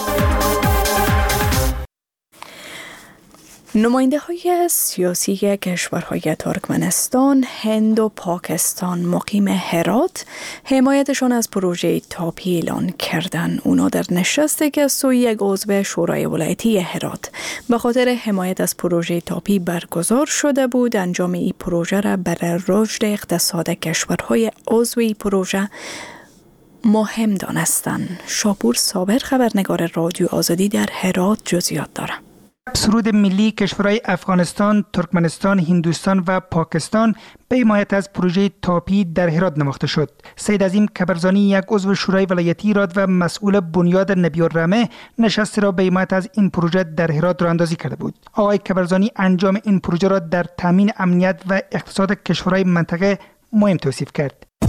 نماینده های سیاسی کشورهای ترکمنستان، هند و پاکستان مقیم هرات حمایتشان از پروژه تاپی اعلان کردند. اونا در نشستی که سوی یک عضو شورای ولایتی هرات به خاطر حمایت از پروژه تاپی برگزار شده بود، انجام این پروژه را برای رشد اقتصاد کشورهای عضو این پروژه مهم دانستند. شاپور صابر خبرنگار رادیو آزادی در هرات جزئیات دارد. سرود ملی کشورهای افغانستان، ترکمنستان، هندوستان و پاکستان به حمایت از پروژه تاپی در هرات نواخته شد. سید عظیم کبرزانی، یک عضو شورای ولایتی ایراد و مسئول بنیاد نبی الرحمه، نشست را به حمایت از این پروژه در هرات راه اندازی کرده بود. آقای کبرزانی انجام این پروژه را در تامین امنیت و اقتصاد کشورهای منطقه مهم توصیف کرد.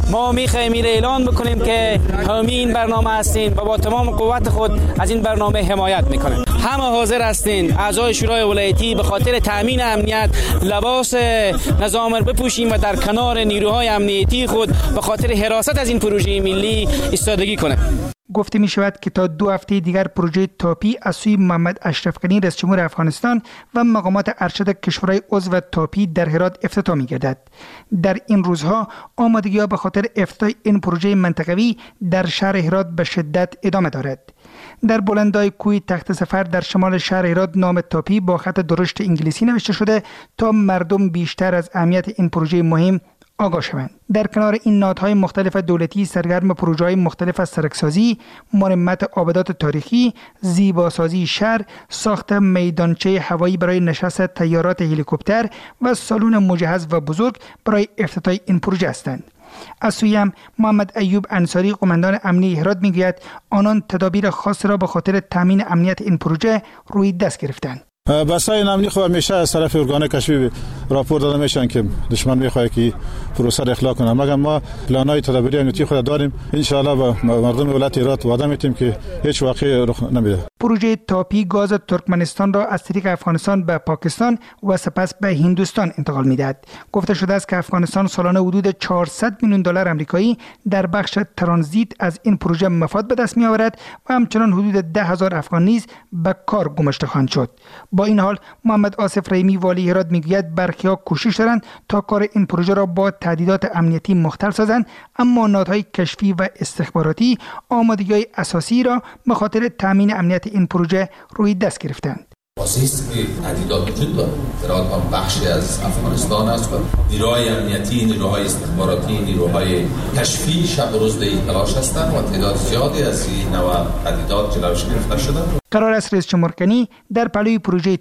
ما میخوایم این اعلان بکنیم که حامی این برنامه هستیم و با تمام قوت خود از این برنامه حمایت میکنیم. همه حاضر هستین اعضای شورای ولایتی به خاطر تامین امنیت لباس نظام بپوشیم و در کنار نیروهای امنیتی خود به خاطر حراست از این پروژه ملی ایستادگی کنیم. گفته می شود که تا 2 هفته دیگر پروژه تاپی از سوی محمد اشرف غنی رئیس جمهور افغانستان و مقامات ارشد کشورهای عضو تاپی در هرات افتتاح می گردد. در این روزها آمادگی‌ها به خاطر افتتاح این پروژه منطقوی در شهر هرات به شدت ادامه دارد. در بلندای کوه تخت سفر در شمال شهر هرات نام تاپی با خط درشت انگلیسی نوشته شده تا مردم بیشتر از اهمیت این پروژه مهم آگاه شوند. در کنار این نهادهای مختلف دولتی سرگرم پروژه‌های مختلف از سرکسازی، مرمت آبادات تاریخی، زیباسازی شهر، ساخت میدانچه هوایی برای نشست طیارات هلیکوپتر و سالن مجهز و بزرگ برای افتتاح این پروژه هستند. از سوی هم محمد ایوب انصاری قماندان امنی هرات میگوید آنان تدابیر خاص را به خاطر تامین امنیت این پروژه روی دست گرفتند. بسای امنی خو همیشه از طرف ارگان کشفی راپور داده میشن که دشمن میخواد که پروسه را اخلاق کنه، مگر ما پلانای تدابیری امنیتی خود داریم. ان شاء الله با مردم ولایت هرات وعده میتیم که هیچ واقعی رخ نمیده. پروژه تاپی گاز ترکمنستان را از طریق افغانستان به پاکستان و سپس به هندوستان انتقال میدهد. گفته شده است که افغانستان سالانه حدود 400 میلیون دلار آمریکایی در بخش ترانزیت از این پروژه مفاد به دست می آورد و همچنان حدود 10,000 افغان نیز به کار گماشته خواهند شد. با این حال محمد آصف رحیمی والی هرات میگوید برخی‌ها کوشش دارند تا کار این پروژه را با تهدیدات امنیتی مختل سازند، اما نهادهای کشفی و استخباراتی آمادگی‌های اساسی را به خاطر تامین امنیت این پروژه روی دست گرفتند. است که تهدیدات وجود دارد. هرات هم بخشی از افغانستان است و نیروهای امنیتی، نیروهای استخباراتی، نیروهای کشفی شب و روز در تلاش هستند و تعداد زیادی از این نوع تهدیدات جلوش گرفته شده. قرار است رئیس جمهور غنی در پلوی پروژه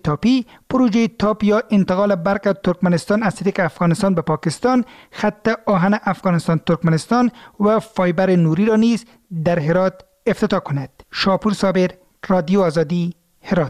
تاپ یا انتقال برق ترکمنستان از طریق افغانستان به پاکستان، خط آهن افغانستان ترکمنستان و فایبر نوری را نیز در هرات افتتاح کند. شاپور صابر، رادیو آزادی، هرات.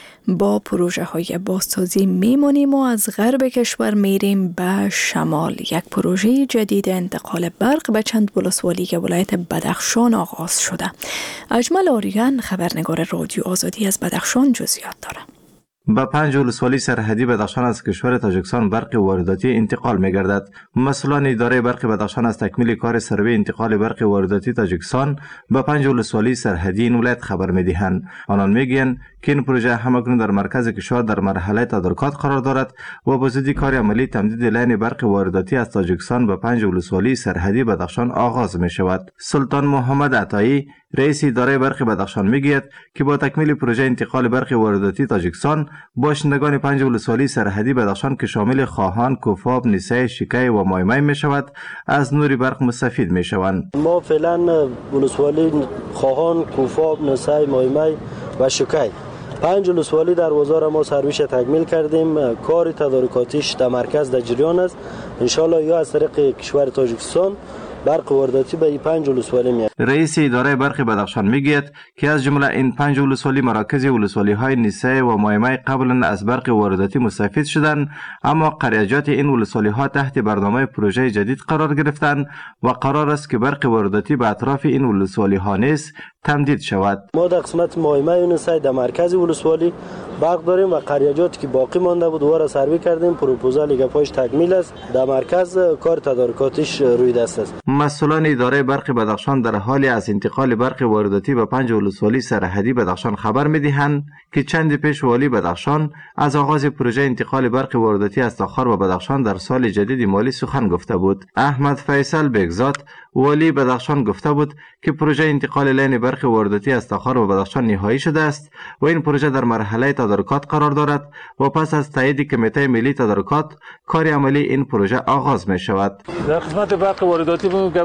با پروژه های بازسازی میمونیم و از غرب کشور میریم به شمال. یک پروژه جدید انتقال برق به چند ولسوالی ولایت بدخشان آغاز شده. اجمل آریان خبرنگار رادیو آزادی از بدخشان جزئیات داره. به 5 ولسوالی سرحدی بدخشان از کشور تاجیکستان برق وارداتی انتقال می‌گردد. مسئولان اداره برق بدخشان از تکمیل کار سروی انتقال برق وارداتی تاجیکستان به 5 ولسوالی سرحدی این ولایت خبر می‌دهند. آنان میگویند که این پروژه همکنون در مرکز کشور در مرحله تدارکات قرار دارد و با زودی کار عملی تمدید لین برق وارداتی از تاجیکستان به 5 ولسوالی سرحدی بدخشان آغاز می‌شود. سلطان محمد عطایی رئیس اداره برق بدخشان میگوید که با تکمیل پروژه انتقال برق وارداتی تاجیکستان باشندگان 5 ولسوالی سرحدی بدخشان که شامل خواهان، کوفاب، نیسه، شیکای و مایمای می شود از نور برق مستفید می شوند. ما فعلا ولسوالی خواهان، کوفاب، نیسه، مایمای و شیکای 5 ولسوالی در بازار ما سرویس تکمیل کردیم. کار تدارکاتیش در مرکز در جریان است. ان شاء الله یا از طریق کشور تاجیکستان برق وارداتی به 5 ولسوالی میاد. رئیس اداره برق بدخشان میگوید که از جمله این 5 ولسوالی مراکز ولسوالی های نیسه و مایمای قبلا از برق وارداتی مستفید شدند، اما قریجات این ولسوالی ها تحت برنامه پروژه جدید قرار گرفتند و قرار است که برق وارداتی به اطراف این ولسوالی ها نیز تمدید شود. ما در قسمت مایمای و نیسه در مرکز ولسوالی برق داریم و قریجاتی که باقی مانده بود دوباره سروی کردیم. پروپوزال گپاش تکمیل است. در مرکز کار تدارکاتیش روی دست است. مسئولان اداره برق بدخشان در حال از انتقال برق وارداتی به 5 ولسوالی سرحدی بدخشان خبر می‌دهند که چند پیش والی بدخشان از آغاز پروژه انتقال برق وارداتی از تاخار و بدخشان در سال جدید مالی سخن گفته بود. احمد فیصل بگزاد والی بدخشان گفته بود که پروژه انتقال لین برق وارداتی از تاخار و بدخشان نهایی شده است و این پروژه در مرحله تدارکات قرار دارد و پس از تایید کمیته ملی تدارکات کار عملی این پروژه آغاز می شود. در قسمت برق وارداتی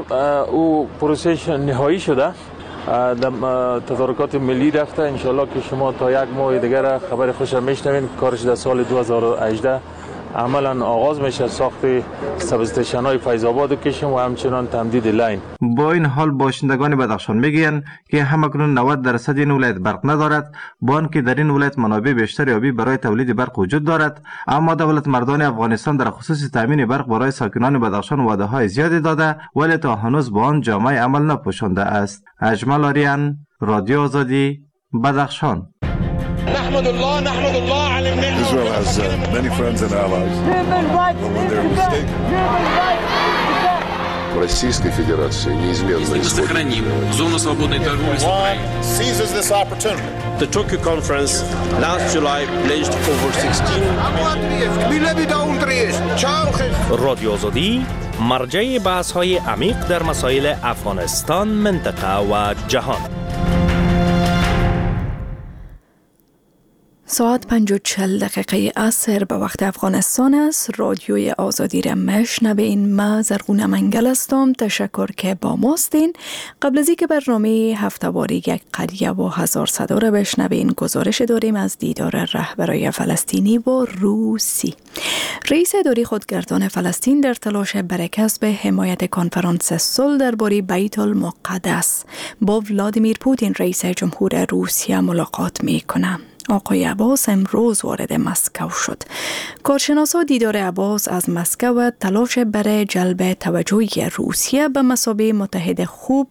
او پروسش نهایی شده، در تدارکات ملی رفته. انشالله که شما تا 1 ماه دیگر خبر خوش میشنوین. کارش در سال 2018 عملا آغاز میشه ساخت ساب استیشن های فیض آباد کشم و همچنان تمدید لاین. با این حال باشندگان بدخشان میگویند که همکنون 90% این ولایت برق ندارد، با آنکه در این ولایت منابع بیشتر آبی برای تولید برق وجود دارد، اما دولت مردان افغانستان در خصوص تامین برق برای ساکنان بدخشان وعده های زیادی داده ولی تا هنوز با آن جامعه عمل نپوشانده است. اجمل آریان، رادیو آزادی، بدخشان. نحمد الله على النعمة. Israel has many friends and allies. But when they're mistaken. Российской Федерации неизменно сохраним зону свободной торговли с Украиной. Seizes this opportunity. The Tokyo conference last July pledged over 16 رادیو آزادی مرجع بحث‌های عمیق در مسائل افغانستان، منطقه و جهان. ساعت 5:40 عصر به وقت افغانستان است. رادیوی آزادی را میشنوین. ما زرغونه منگل هستم. تشکر که با ماستین. قبل از اینکه برنامه هفته‌واری یک قریه و هزار صدا را بشنوین، گزارش داریم از دیدار رهبرای فلسطینی با روسی. رئیس اداره خودگردان فلسطین در تلاش برای کسب حمایت کنفرانس صلح درباره بیت المقدس با ولادیمیر پوتین رئیس جمهور روسیه ملاقات می‌کند. آقای عباس امروز وارد مسکو شد. کارشناسا دیدار عباس از مسکو و تلاش برای جلب توجه روسیه به مثابه متحد خوب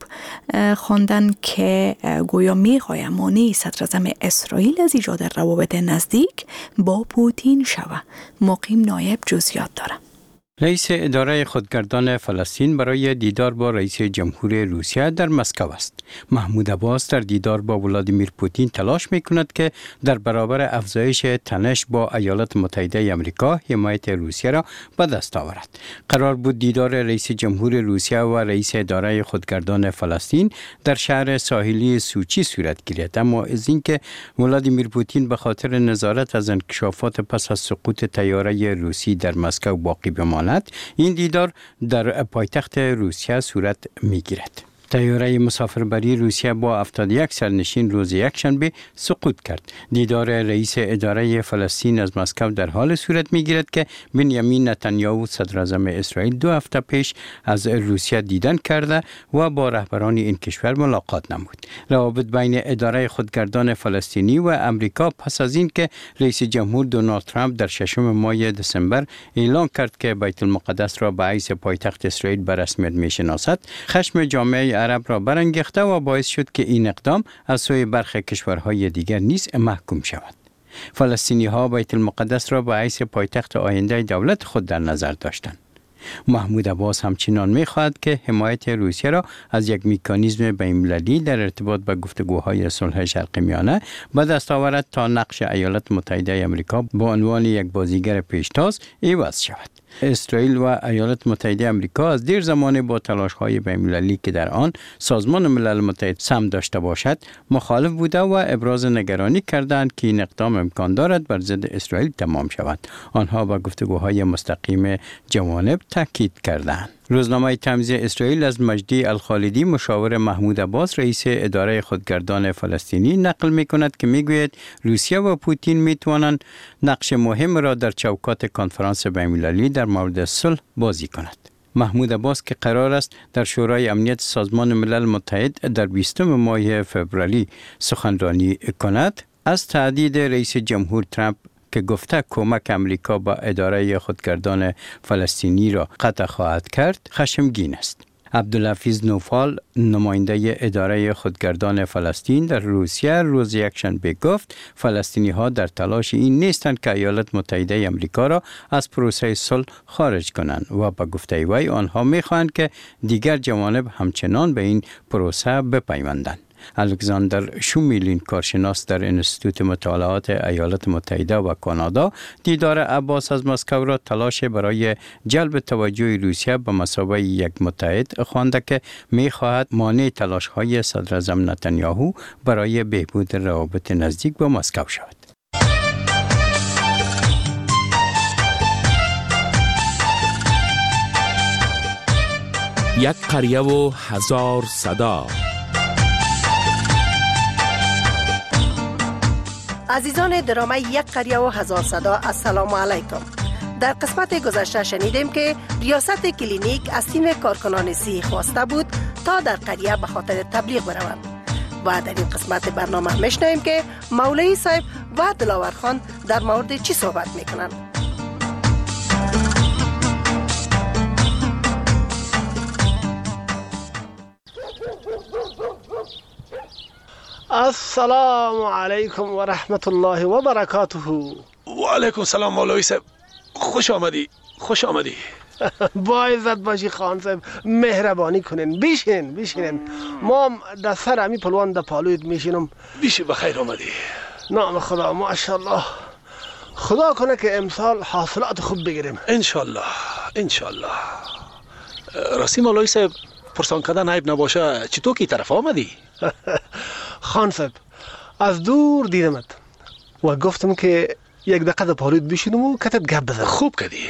خواندن که گویا می‌خواهد مانع صدراعظم اسرائیل از ایجاد روابط نزدیک با پوتین شود. مقیم نایب جزئیات دارد. رئیس اداره خودگردان فلسطین برای دیدار با رئیس جمهور روسیه در مسکو است. محمود عباس در دیدار با ولادیمیر پوتین تلاش می‌کند که در برابر افزایش تنش با ایالات متحده آمریکا حمایت روسیه را به دست آورد. قرار بود دیدار رئیس جمهور روسیه و رئیس اداره خودگردان فلسطین در شهر ساحلی سوچی صورت گیرد، اما از اینکه ولادیمیر پوتین به خاطر نظارت از انکشافات پس از سقوط طیاره روسی در مسکو باقی بماند، این دیدار در پایتخت روسیه صورت می‌گیرد. طیاره مسافربری روسیه با 71 سرنشین روز یکشنبه سقوط کرد. دیدار رئیس اداره فلسطین از مسکو در حال صورت می‌گیرد که بنیامین نتانیاهو صدراعظم اسرائیل 2 هفته پیش از روسیه دیدن کرده و با رهبران این کشور ملاقات نمود. روابط بین اداره خودگردان فلسطینی و امریکا پس از این که رئیس جمهور دونالد ترامپ در 6 ماه دسامبر اعلام کرد که بیت المقدس را به حیث پایتخت اسرائیل به رسمیت می‌شناسد، خشم جامعه عرب را برانگیخته و باعث شد که این اقدام از سوی برخی کشورهای دیگر نیز محکوم شود. فلسطینی ها بیت المقدس را به حیث پایتخت آینده دولت خود در نظر داشتند. محمود عباس همچنان می‌خواهد که حمایت روسیه را از یک مکانیزم بین‌المللی در ارتباط با گفتگوهای صلح شرق میانه به دست آورد تا نقش ایالات متحده آمریکا به عنوان یک بازیگر پیشتاز عوض شود. اسرائیل و ایالات متحده آمریکا از دیر زمان با تلاش‌های بین‌المللی که در آن سازمان ملل متحد سهم داشته باشد مخالف بوده و ابراز نگرانی کردند که این اقدام امکان دارد بر ضد اسرائیل تمام شود. آنها با گفتگوهای مستقیم جوانب تاکید کردند. روزنامه تایمز اسرائیل از مجدی الخالدی مشاور محمود عباس رئیس اداره خودگردان فلسطینی نقل می‌کند که می‌گوید روسیه و پوتین می‌توانند نقش مهم را در چوکات کنفرانس بین‌المللی در مورد صلح بازی کنند. محمود عباس که قرار است در شورای امنیت سازمان ملل متحد در 20 ماه فوریه سخنرانی کند، از تهدید رئیس جمهور ترامپ که گفته کمک امریکا با اداره خودگردان فلسطینی را قطع خواهد کرد خشمگین است. عبدالحفیظ نوفال نماینده اداره خودگردان فلسطین در روسیه روز یکشنبه گفت فلسطینی ها در تلاش این نیستند که ایالات متحده آمریکا را از پروسه صلح خارج کنند و با گفته وی آنها می‌خواهند که دیگر جوانب همچنان به این پروسه بپیوندند. الکساندر شومیلین کارشناس در انستیتوت مطالعات ایالات متحده و کانادا دیدار عباس از مسکو را تلاش برای جلب توجه روسیه به مثابه یک متحد خوانده که می‌خواهد مانع تلاش‌های صدراعظم نتانیاهو برای بهبود روابط نزدیک با مسکو شود. یک قریه و هزار صدا. عزیزان درامه یک قریه و هزار صدا، السلام علیکم. در قسمت گذشته شنیدیم که ریاست کلینیک از تیم کارکنان صحی خواسته بود تا در قریه به خاطر تبلیغ بروند و در این قسمت برنامه میشنویم که مولوی صاحب و دلاور خان در مورد چی صحبت میکنند. السلام علیکم و رحمت الله و برکاته. و علیکم سلام مولوی صاحب، خوش آمدی. خوش آمدی. با عزت باشی خان صاحب، مهربانی کنین. بیشین ما در سر امی پلوان در پالویت میشینم. بیشی بخیر آمدی. نام خدا ماشاءالله. خدا کنه که امسال حاصلات خوب بگیریم. انشالله. راستی مولوی صاحب، پرسان کردن عیب نباشه، چطور کی طرف آمدی؟ خان صاحب، از دور دیدمت و گفتم که یک دقیقه در پالویت بشینم و کتت گپ بزنم. خوب کردی.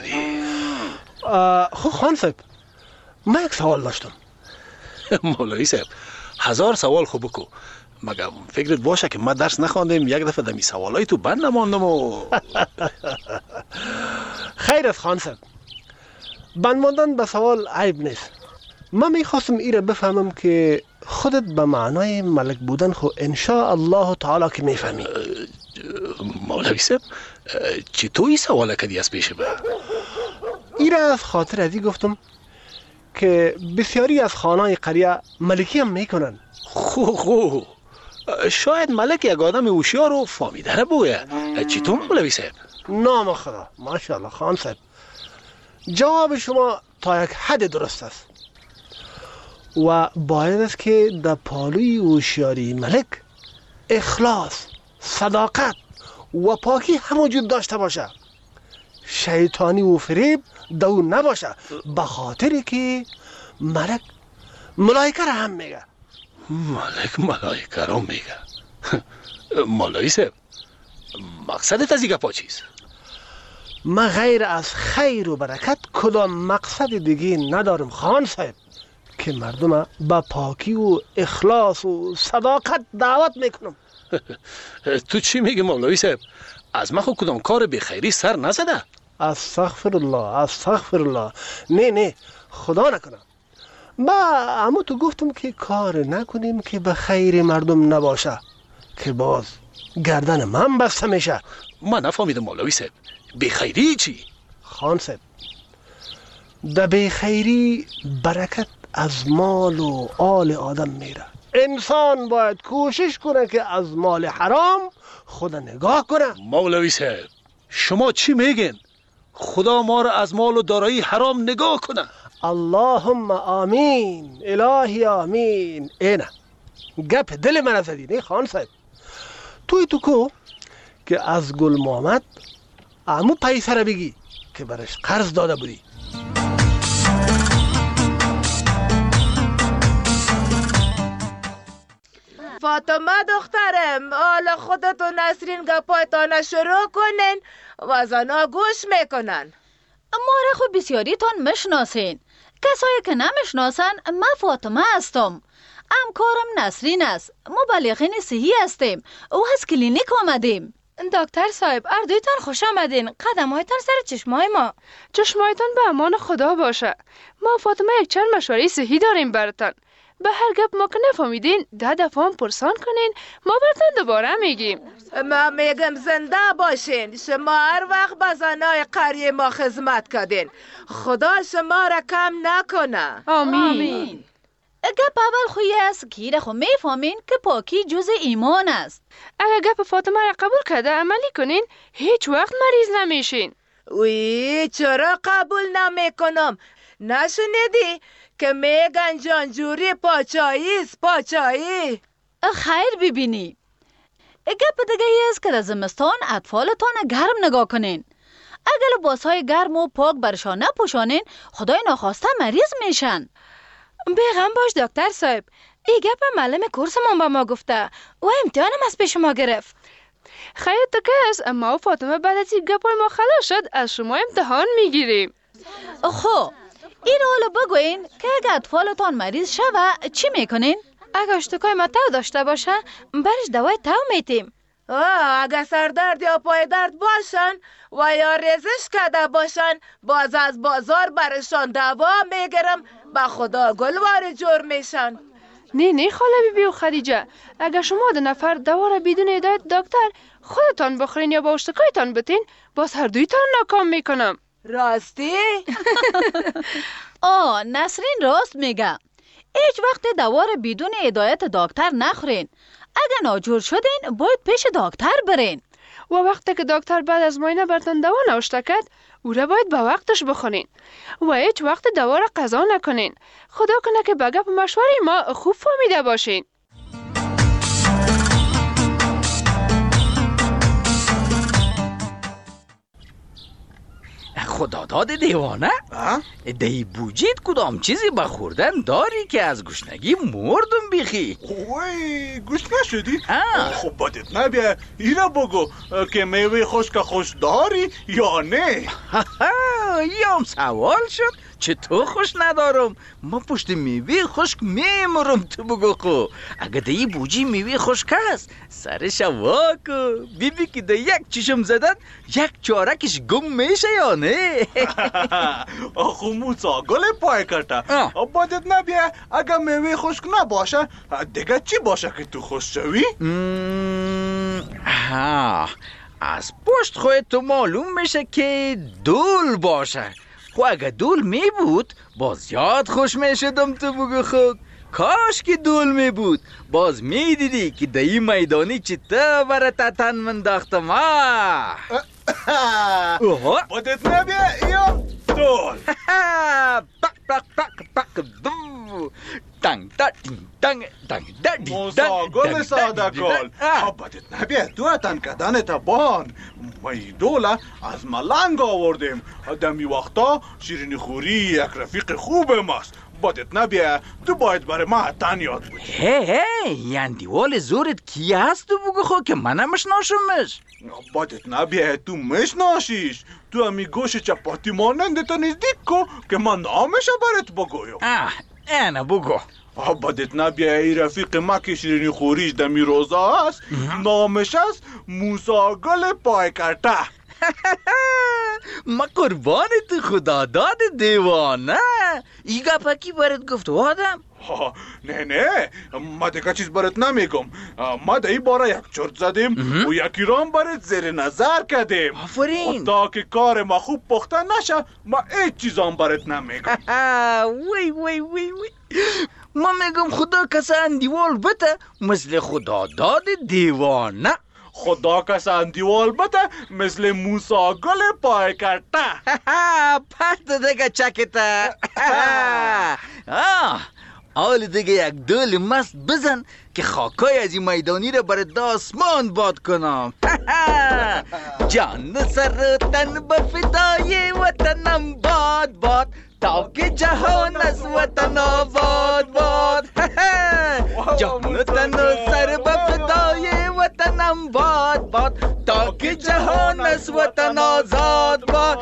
خب خان صاحب، من یک سوال داشتم. مولوی صاحب، 1000 سوال خوب بکو، مگم فکرت باشه که ما درس نخواندیم یک دفعه دمی سوالای تو بند نماندم و خیر است خان صاحب، بند ماندن به سوال عیب نیست. من میخواستم ایره بفهمم که خودت به معنای ملک بودن خو انشاء الله تعالی که میفهمی. مولوی صاحب، چطور این سوال کردی از پیش به؟ ایره از خاطر ازی گفتم که بسیاری از خانای قریه ملکی هم میکنن. خو شاید ملک یک آدم هوشیار و فهمیده نبوده. چطور مولوی صاحب؟ نام خدا ماشاءالله خان صاحب، جواب شما تا یک حد درست است و باید است که در پالوی هوشیاری ملک اخلاص، صداقت و پاکی هم وجود داشته باشه. شیطانی و فریب دو نباشه، به خاطری که ملک ملائکه را هم میگه. ملائکه را میگه. مولوی صاحب، مقصدت از این گپا چیست؟ من غیر از خیر و برکت کدام مقصد دیگه ندارم خان صاحب، که مردم با پاکی و اخلاص و صداقت دعوت میکنم. تو چی میگی مولوی صاحب؟ از من خود کدام کار بخیری سر نزده؟ استغفر الله. نه خدا نکنه. اما تو گفتم که کار نکنیم که به خیر مردم نباشه، که باز گردن من بسته میشه. من نفهمیدم مولوی صاحب، بخیری چی؟ خان صاحب، در بخیری برکت از مال و آل آدم میره. انسان باید کوشش کنه که از مال حرام خدا نگاه کنه. مولوی صاحب، شما چی میگین؟ خدا ما را از مال و دارایی حرام نگاه کنه. اللهم آمین، الهی آمین. اینه گپ دل من زدی نه خان صاحب؟ تو کو که از گل محمد امو پیسه را بگی که برش قرض داده بودی. فاطمه دخترم، حالا خودت و نسرین گپایتان شروع کنین و زنا گوش میکنن. ما را خود بسیاریتان مشناسین. کسایی که نمیشناسن، من فاطمه هستم. همکارم نسرین است. ما بلیغین صحی هستیم او از کلینیک آمدیم. دکتر صاحب، اردویتان خوش آمدین. قدمهایتان سر چشمای ما. چشمایتان به امان خدا باشه. ما فاطمه یک چند مشوره صحی داریم براتان. به هر گپ ما که نفهمیدین 10 دفعه هم پرسان کنین، ما براتون دوباره میگیم. ما میگم زنده باشین. شما هر وقت به زنای قریه ما خدمت کردین. خدا شما را کم نکنه. آمین. گپ اول خویی است که ایره خو میفهمین که پاکی جز ایمان است. اگر گپ فاطمه را قبول کرده عملی کنین، هیچ وقت مریض نمیشین. وی چرا قبول نمیکنم؟ نشنیدی که میگن جانجوری پاچایی است؟ پاچایی خیر ببینی. گپ دیگه است که در زمستان اطفالتان گرم نگاه کنین. اگر لباسهای گرم و پاک برشان نپوشانین، خدای ناخواسته مریض میشن. بیغم باش دکتر صاحب، این گپ معلم کورسمان به ما گفته و امتحانم از پیش ما گرفت. خیر دیگه است، اما فاطمه بعد از این گپای ما خلاص شد از شما امتحان میگیریم. خب این حالا بگوین که اگه اطفالتان مریض شوه چی میکنین؟ اگه اشتکای متو داشته باشه برش دوای تو میتیم. اگه سردرد یا پای درد باشن و یا ریزش کرده باشن باز از بازار برشان دوا میگیرم، به خدا گلوار جور میشن. نه خاله بیبی و خدیجه، اگر شما 2 نفر دوا را بدون هدایت دکتر خودتان بخورین یا با اشتکایتان بتین، باز هر دویتان ناکام میکنم. راستی؟ نسرین راست میگه. هیچ وقت دوا را بدون هدایت دکتر نخورین. اگر ناجور شدین باید پیش دکتر برین. و وقتی که دکتر بعد از معاینه برتان دوا نوشته کرد، او را باید به وقتش بخورین و هیچ وقت دوا را قضا نکنین. خدا کنه که به گپ مشوره ما خوب فهمیده باشین. خداداد دیوانه، دی بوجید کدام چیزی به خوردن داری که از گشنگی مردم بیخی؟ وای گشنه شدی؟ خب بدت نبیه اینا بگو که میوه خشک خوش داری یا نه؟ یام سوال شد چه تو خوش ندارم؟ ما پشت میوه خشک میمرم، تو بگو خو اگه دی بوجی میوه خشک است سرش واکو بیبی که دی یک چشم زدن یک چارکش گم میشه یا نه؟ آخو موسا گل پای کتا بدت نبیه اگه میوه خشک نباشه دیگه چی باشه که تو خوش شوی؟ از پشت خواهد تو معلوم میشه که دول باشه. خو اگه دول می بود باز یاد خوش می شدم، تو بگو خود کاش که دول می بود باز می دیدی که دایی میدانی چی تا برات تن منداختم. بدت نبیه یا دول موسا گل ساده گل بدت نبیه تو تن کدن تبان مای دوله از ملنگ آوردیم. دمی وقتا شیرینی خوری یک رفیق خوب ماست. بدت نبیه تو باید برای ما تن یاد بود. یعنی دیوال زورت کی هست تو بگو خود که منم مشناشمش؟ بدت نبیه تو مشناشیش. تو همی گوش چپاتی مانند تا نزدیک کو که من نامش برات بگویم. اینه بگو. بدت نبیه ای رفیق ما که شیرینی خوریش دمی روزا هست نامش است موسا گل پای کتا. ما قربان تو خدا داد دیوانه. ای گپا کی برات گفت آدم؟ نه ما دیگه چیز برات نمیگم. ما در این باره یک چرت زدیم و یکی رام برات زیر نظر کردیم. آفرین. تا که کار ما خوب پخته نشه ما هیچ چیز هم برات نمیگم. وی ما میگم خدا کسان دیوال بته مثل خدا داد دیوانه. خدا کسان دیوال بته مثل موسا گل پای کتا. پس دیگه چکتا. حال دیگه یک دول مست بزن که خاکای از این میدانی را برای داسمان باد کنم. جان سر تن به فدای وطنم باد تا که جهان از وطن آباد باد. جان تن سر به فدای وطنم باد تا که جهان از وطن آزاد باد.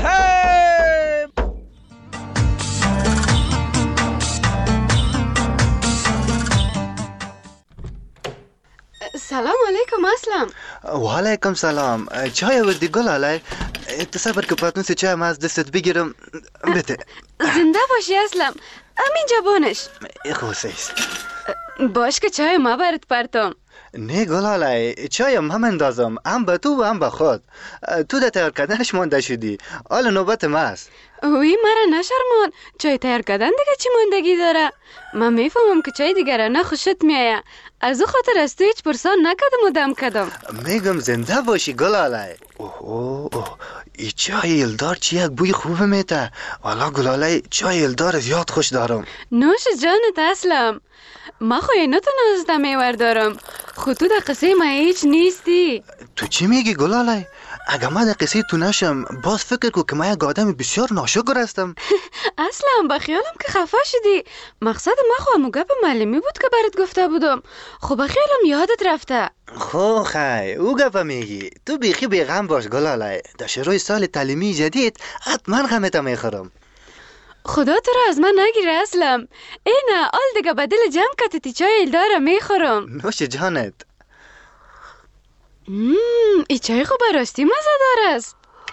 سلام علیکم اسلم. و علیکم سلام. چای آوردی گل علی؟ تصبر که پاتون چای ما از دستت بگیرم. بده. زنده باشی اسلم. همینجا بانش. خوشیست. باش که چای ما برات پرتم. نه گل علی چایم هم اندازم هم به تو و هم به خود. تو ده تیار کردنش مانده شدی. حالا نوبت ما است. اوی مرا نشرمان. چای تیار کردن دیگه چی ماندگی داره؟ من میفهمم که چای دیگه را نخوشت میایه. از او خاطر از تو هیچ پرسان نکدم و دم کدم. میگم زنده باشی گل علی. ای چای الدار چی یک بوی خوبه میته. والا گل علی چای الدار از یاد خوش دارم. نوش جانت اسلم. ما خو اینو تو نازده میور دارم. خود تو در قصه ما هیچ نیستی. تو چی میگی گل علی؟ اگه من در قصه تو نشم باز فکر کو که من یک آدم بسیار ناشکر هستم. اصلا با خیالم که خفه شدی. مقصد ما خو همو گپ معلمی بود که برات گفته بودم. خب با خیالم یادت رفته. خو خی او گپ میگی. تو بیخی بیغم باش گل علی. در شروع سال تعلیمی جدید حتما غمت میخورم. خدا تو را از من نگیره اسلم. اینه آل دیگه بدل جمع کتتی چای الدار میخورم. نوش جانت. ای چای خوب راستی مزه‌دار است.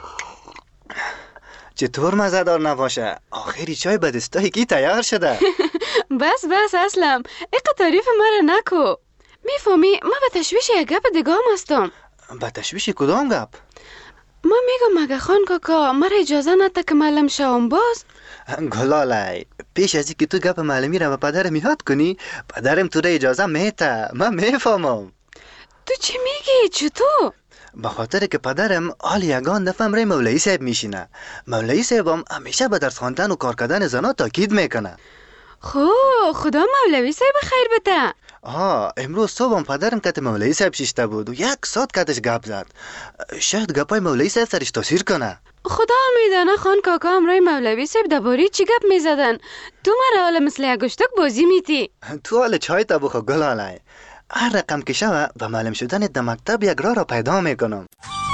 چطور مزه‌دار نباشه؟ آخری چای به دستای کی تیار شده؟ بس اسلم، ایقا تعریف مرا نکو. میفهمی ما به تشویش یک گپ دیگه هم هستم. به تشویش کدام گپ؟ ما میگم مگه خان کاکا مرا اجازه نده که معلم شوم باز؟ گلالای پیش از اینکه تو گپ معلمی را به پدرم یاد کنی، پدرم تو را اجازه میته. من میفهمم. تو چی میگی؟ چطور؟ به خاطر که پدرم حال یگان دفعه امرای مولوی صاحب میشینه. مولوی صاحب هم همیشه به درس خواندن و کار کردن زنا تاکید میکنه. خدا مولوی صاحب خیر بده. امروز صبح هم پدرم کت مولوی صاحب شیشته بود و 1 ساعت کتش گپ زد. شاید گپای مولوی صاحب سرش تاثیر کنه. خدا میدانه خان کاکا امرای مولوی صاحب درباره چی گپ میزدن؟ تو مرا حالا مثل یک گشتک بازی میتی. تو حال چای تا بخور گلالای. هر رقم که شوه و معلم شدن در مکتب یک راه را پیدا میکنم.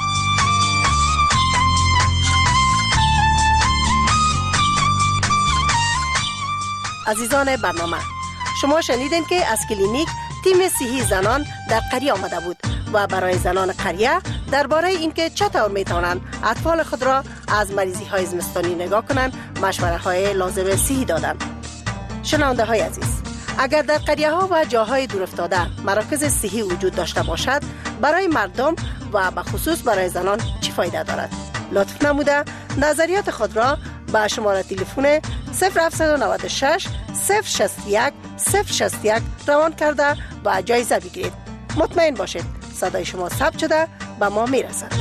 عزیزان برنامه، شما شنیدین که از کلینیک تیم صحی زنان در قریه آمده بود و برای زنان قریه درباره اینکه چطور میتونن اطفال خود را از مریضی های زمستانی نگاه کنند مشوره های لازم صحی دادن. شنونده های عزیز، اگر در قریه ها و جاهای دورافتاده مراکز صحی وجود داشته باشد، برای مردم و به خصوص برای زنان چه فایده دارد؟ لطف نموده نظریات خود را به شماره تلفن 0796 061 061 روان کرده و جایزه بگیرید. مطمئن باشید صدای شما ثبت شده به ما میرسد.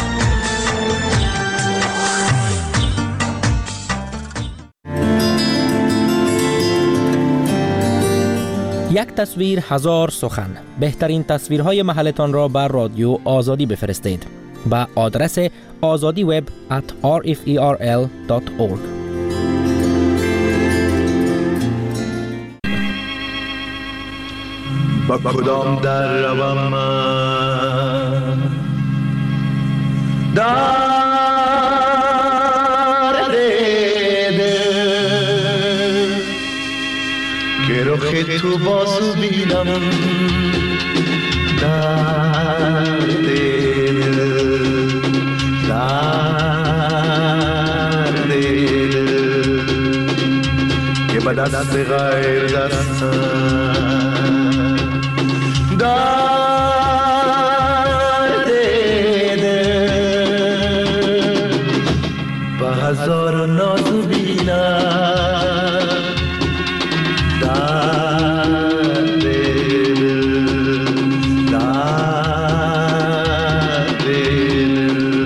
یک تصویر هزار سخن. بهترین تصویرهای محلتان را بر رادیو آزادی بفرستید با آدرس azadiweb@rferl.org. با کدام در روم من در دیده که رخ تو بازو بینم در دیده که به دست غیر دستم در دیده به هزار ناز بینم در دیده در دیده.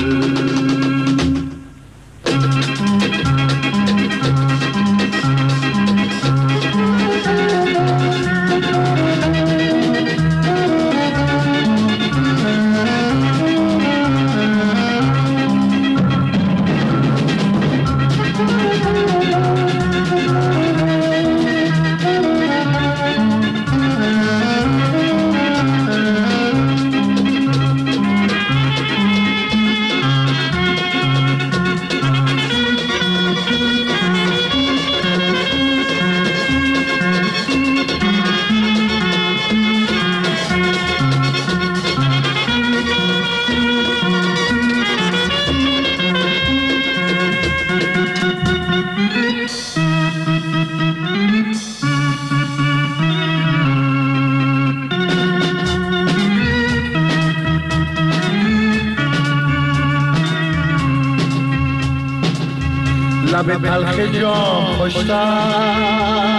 لب تلخ جام خوشتر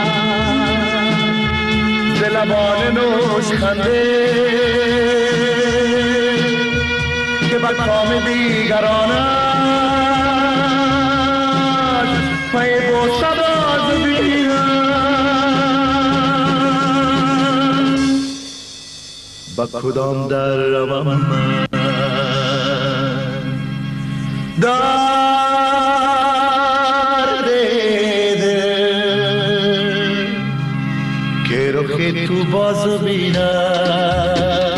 ز لبان نوش خنده که بر کام دیگرانش پی بوسد از بینم. با کدام در روم من تو باز بینم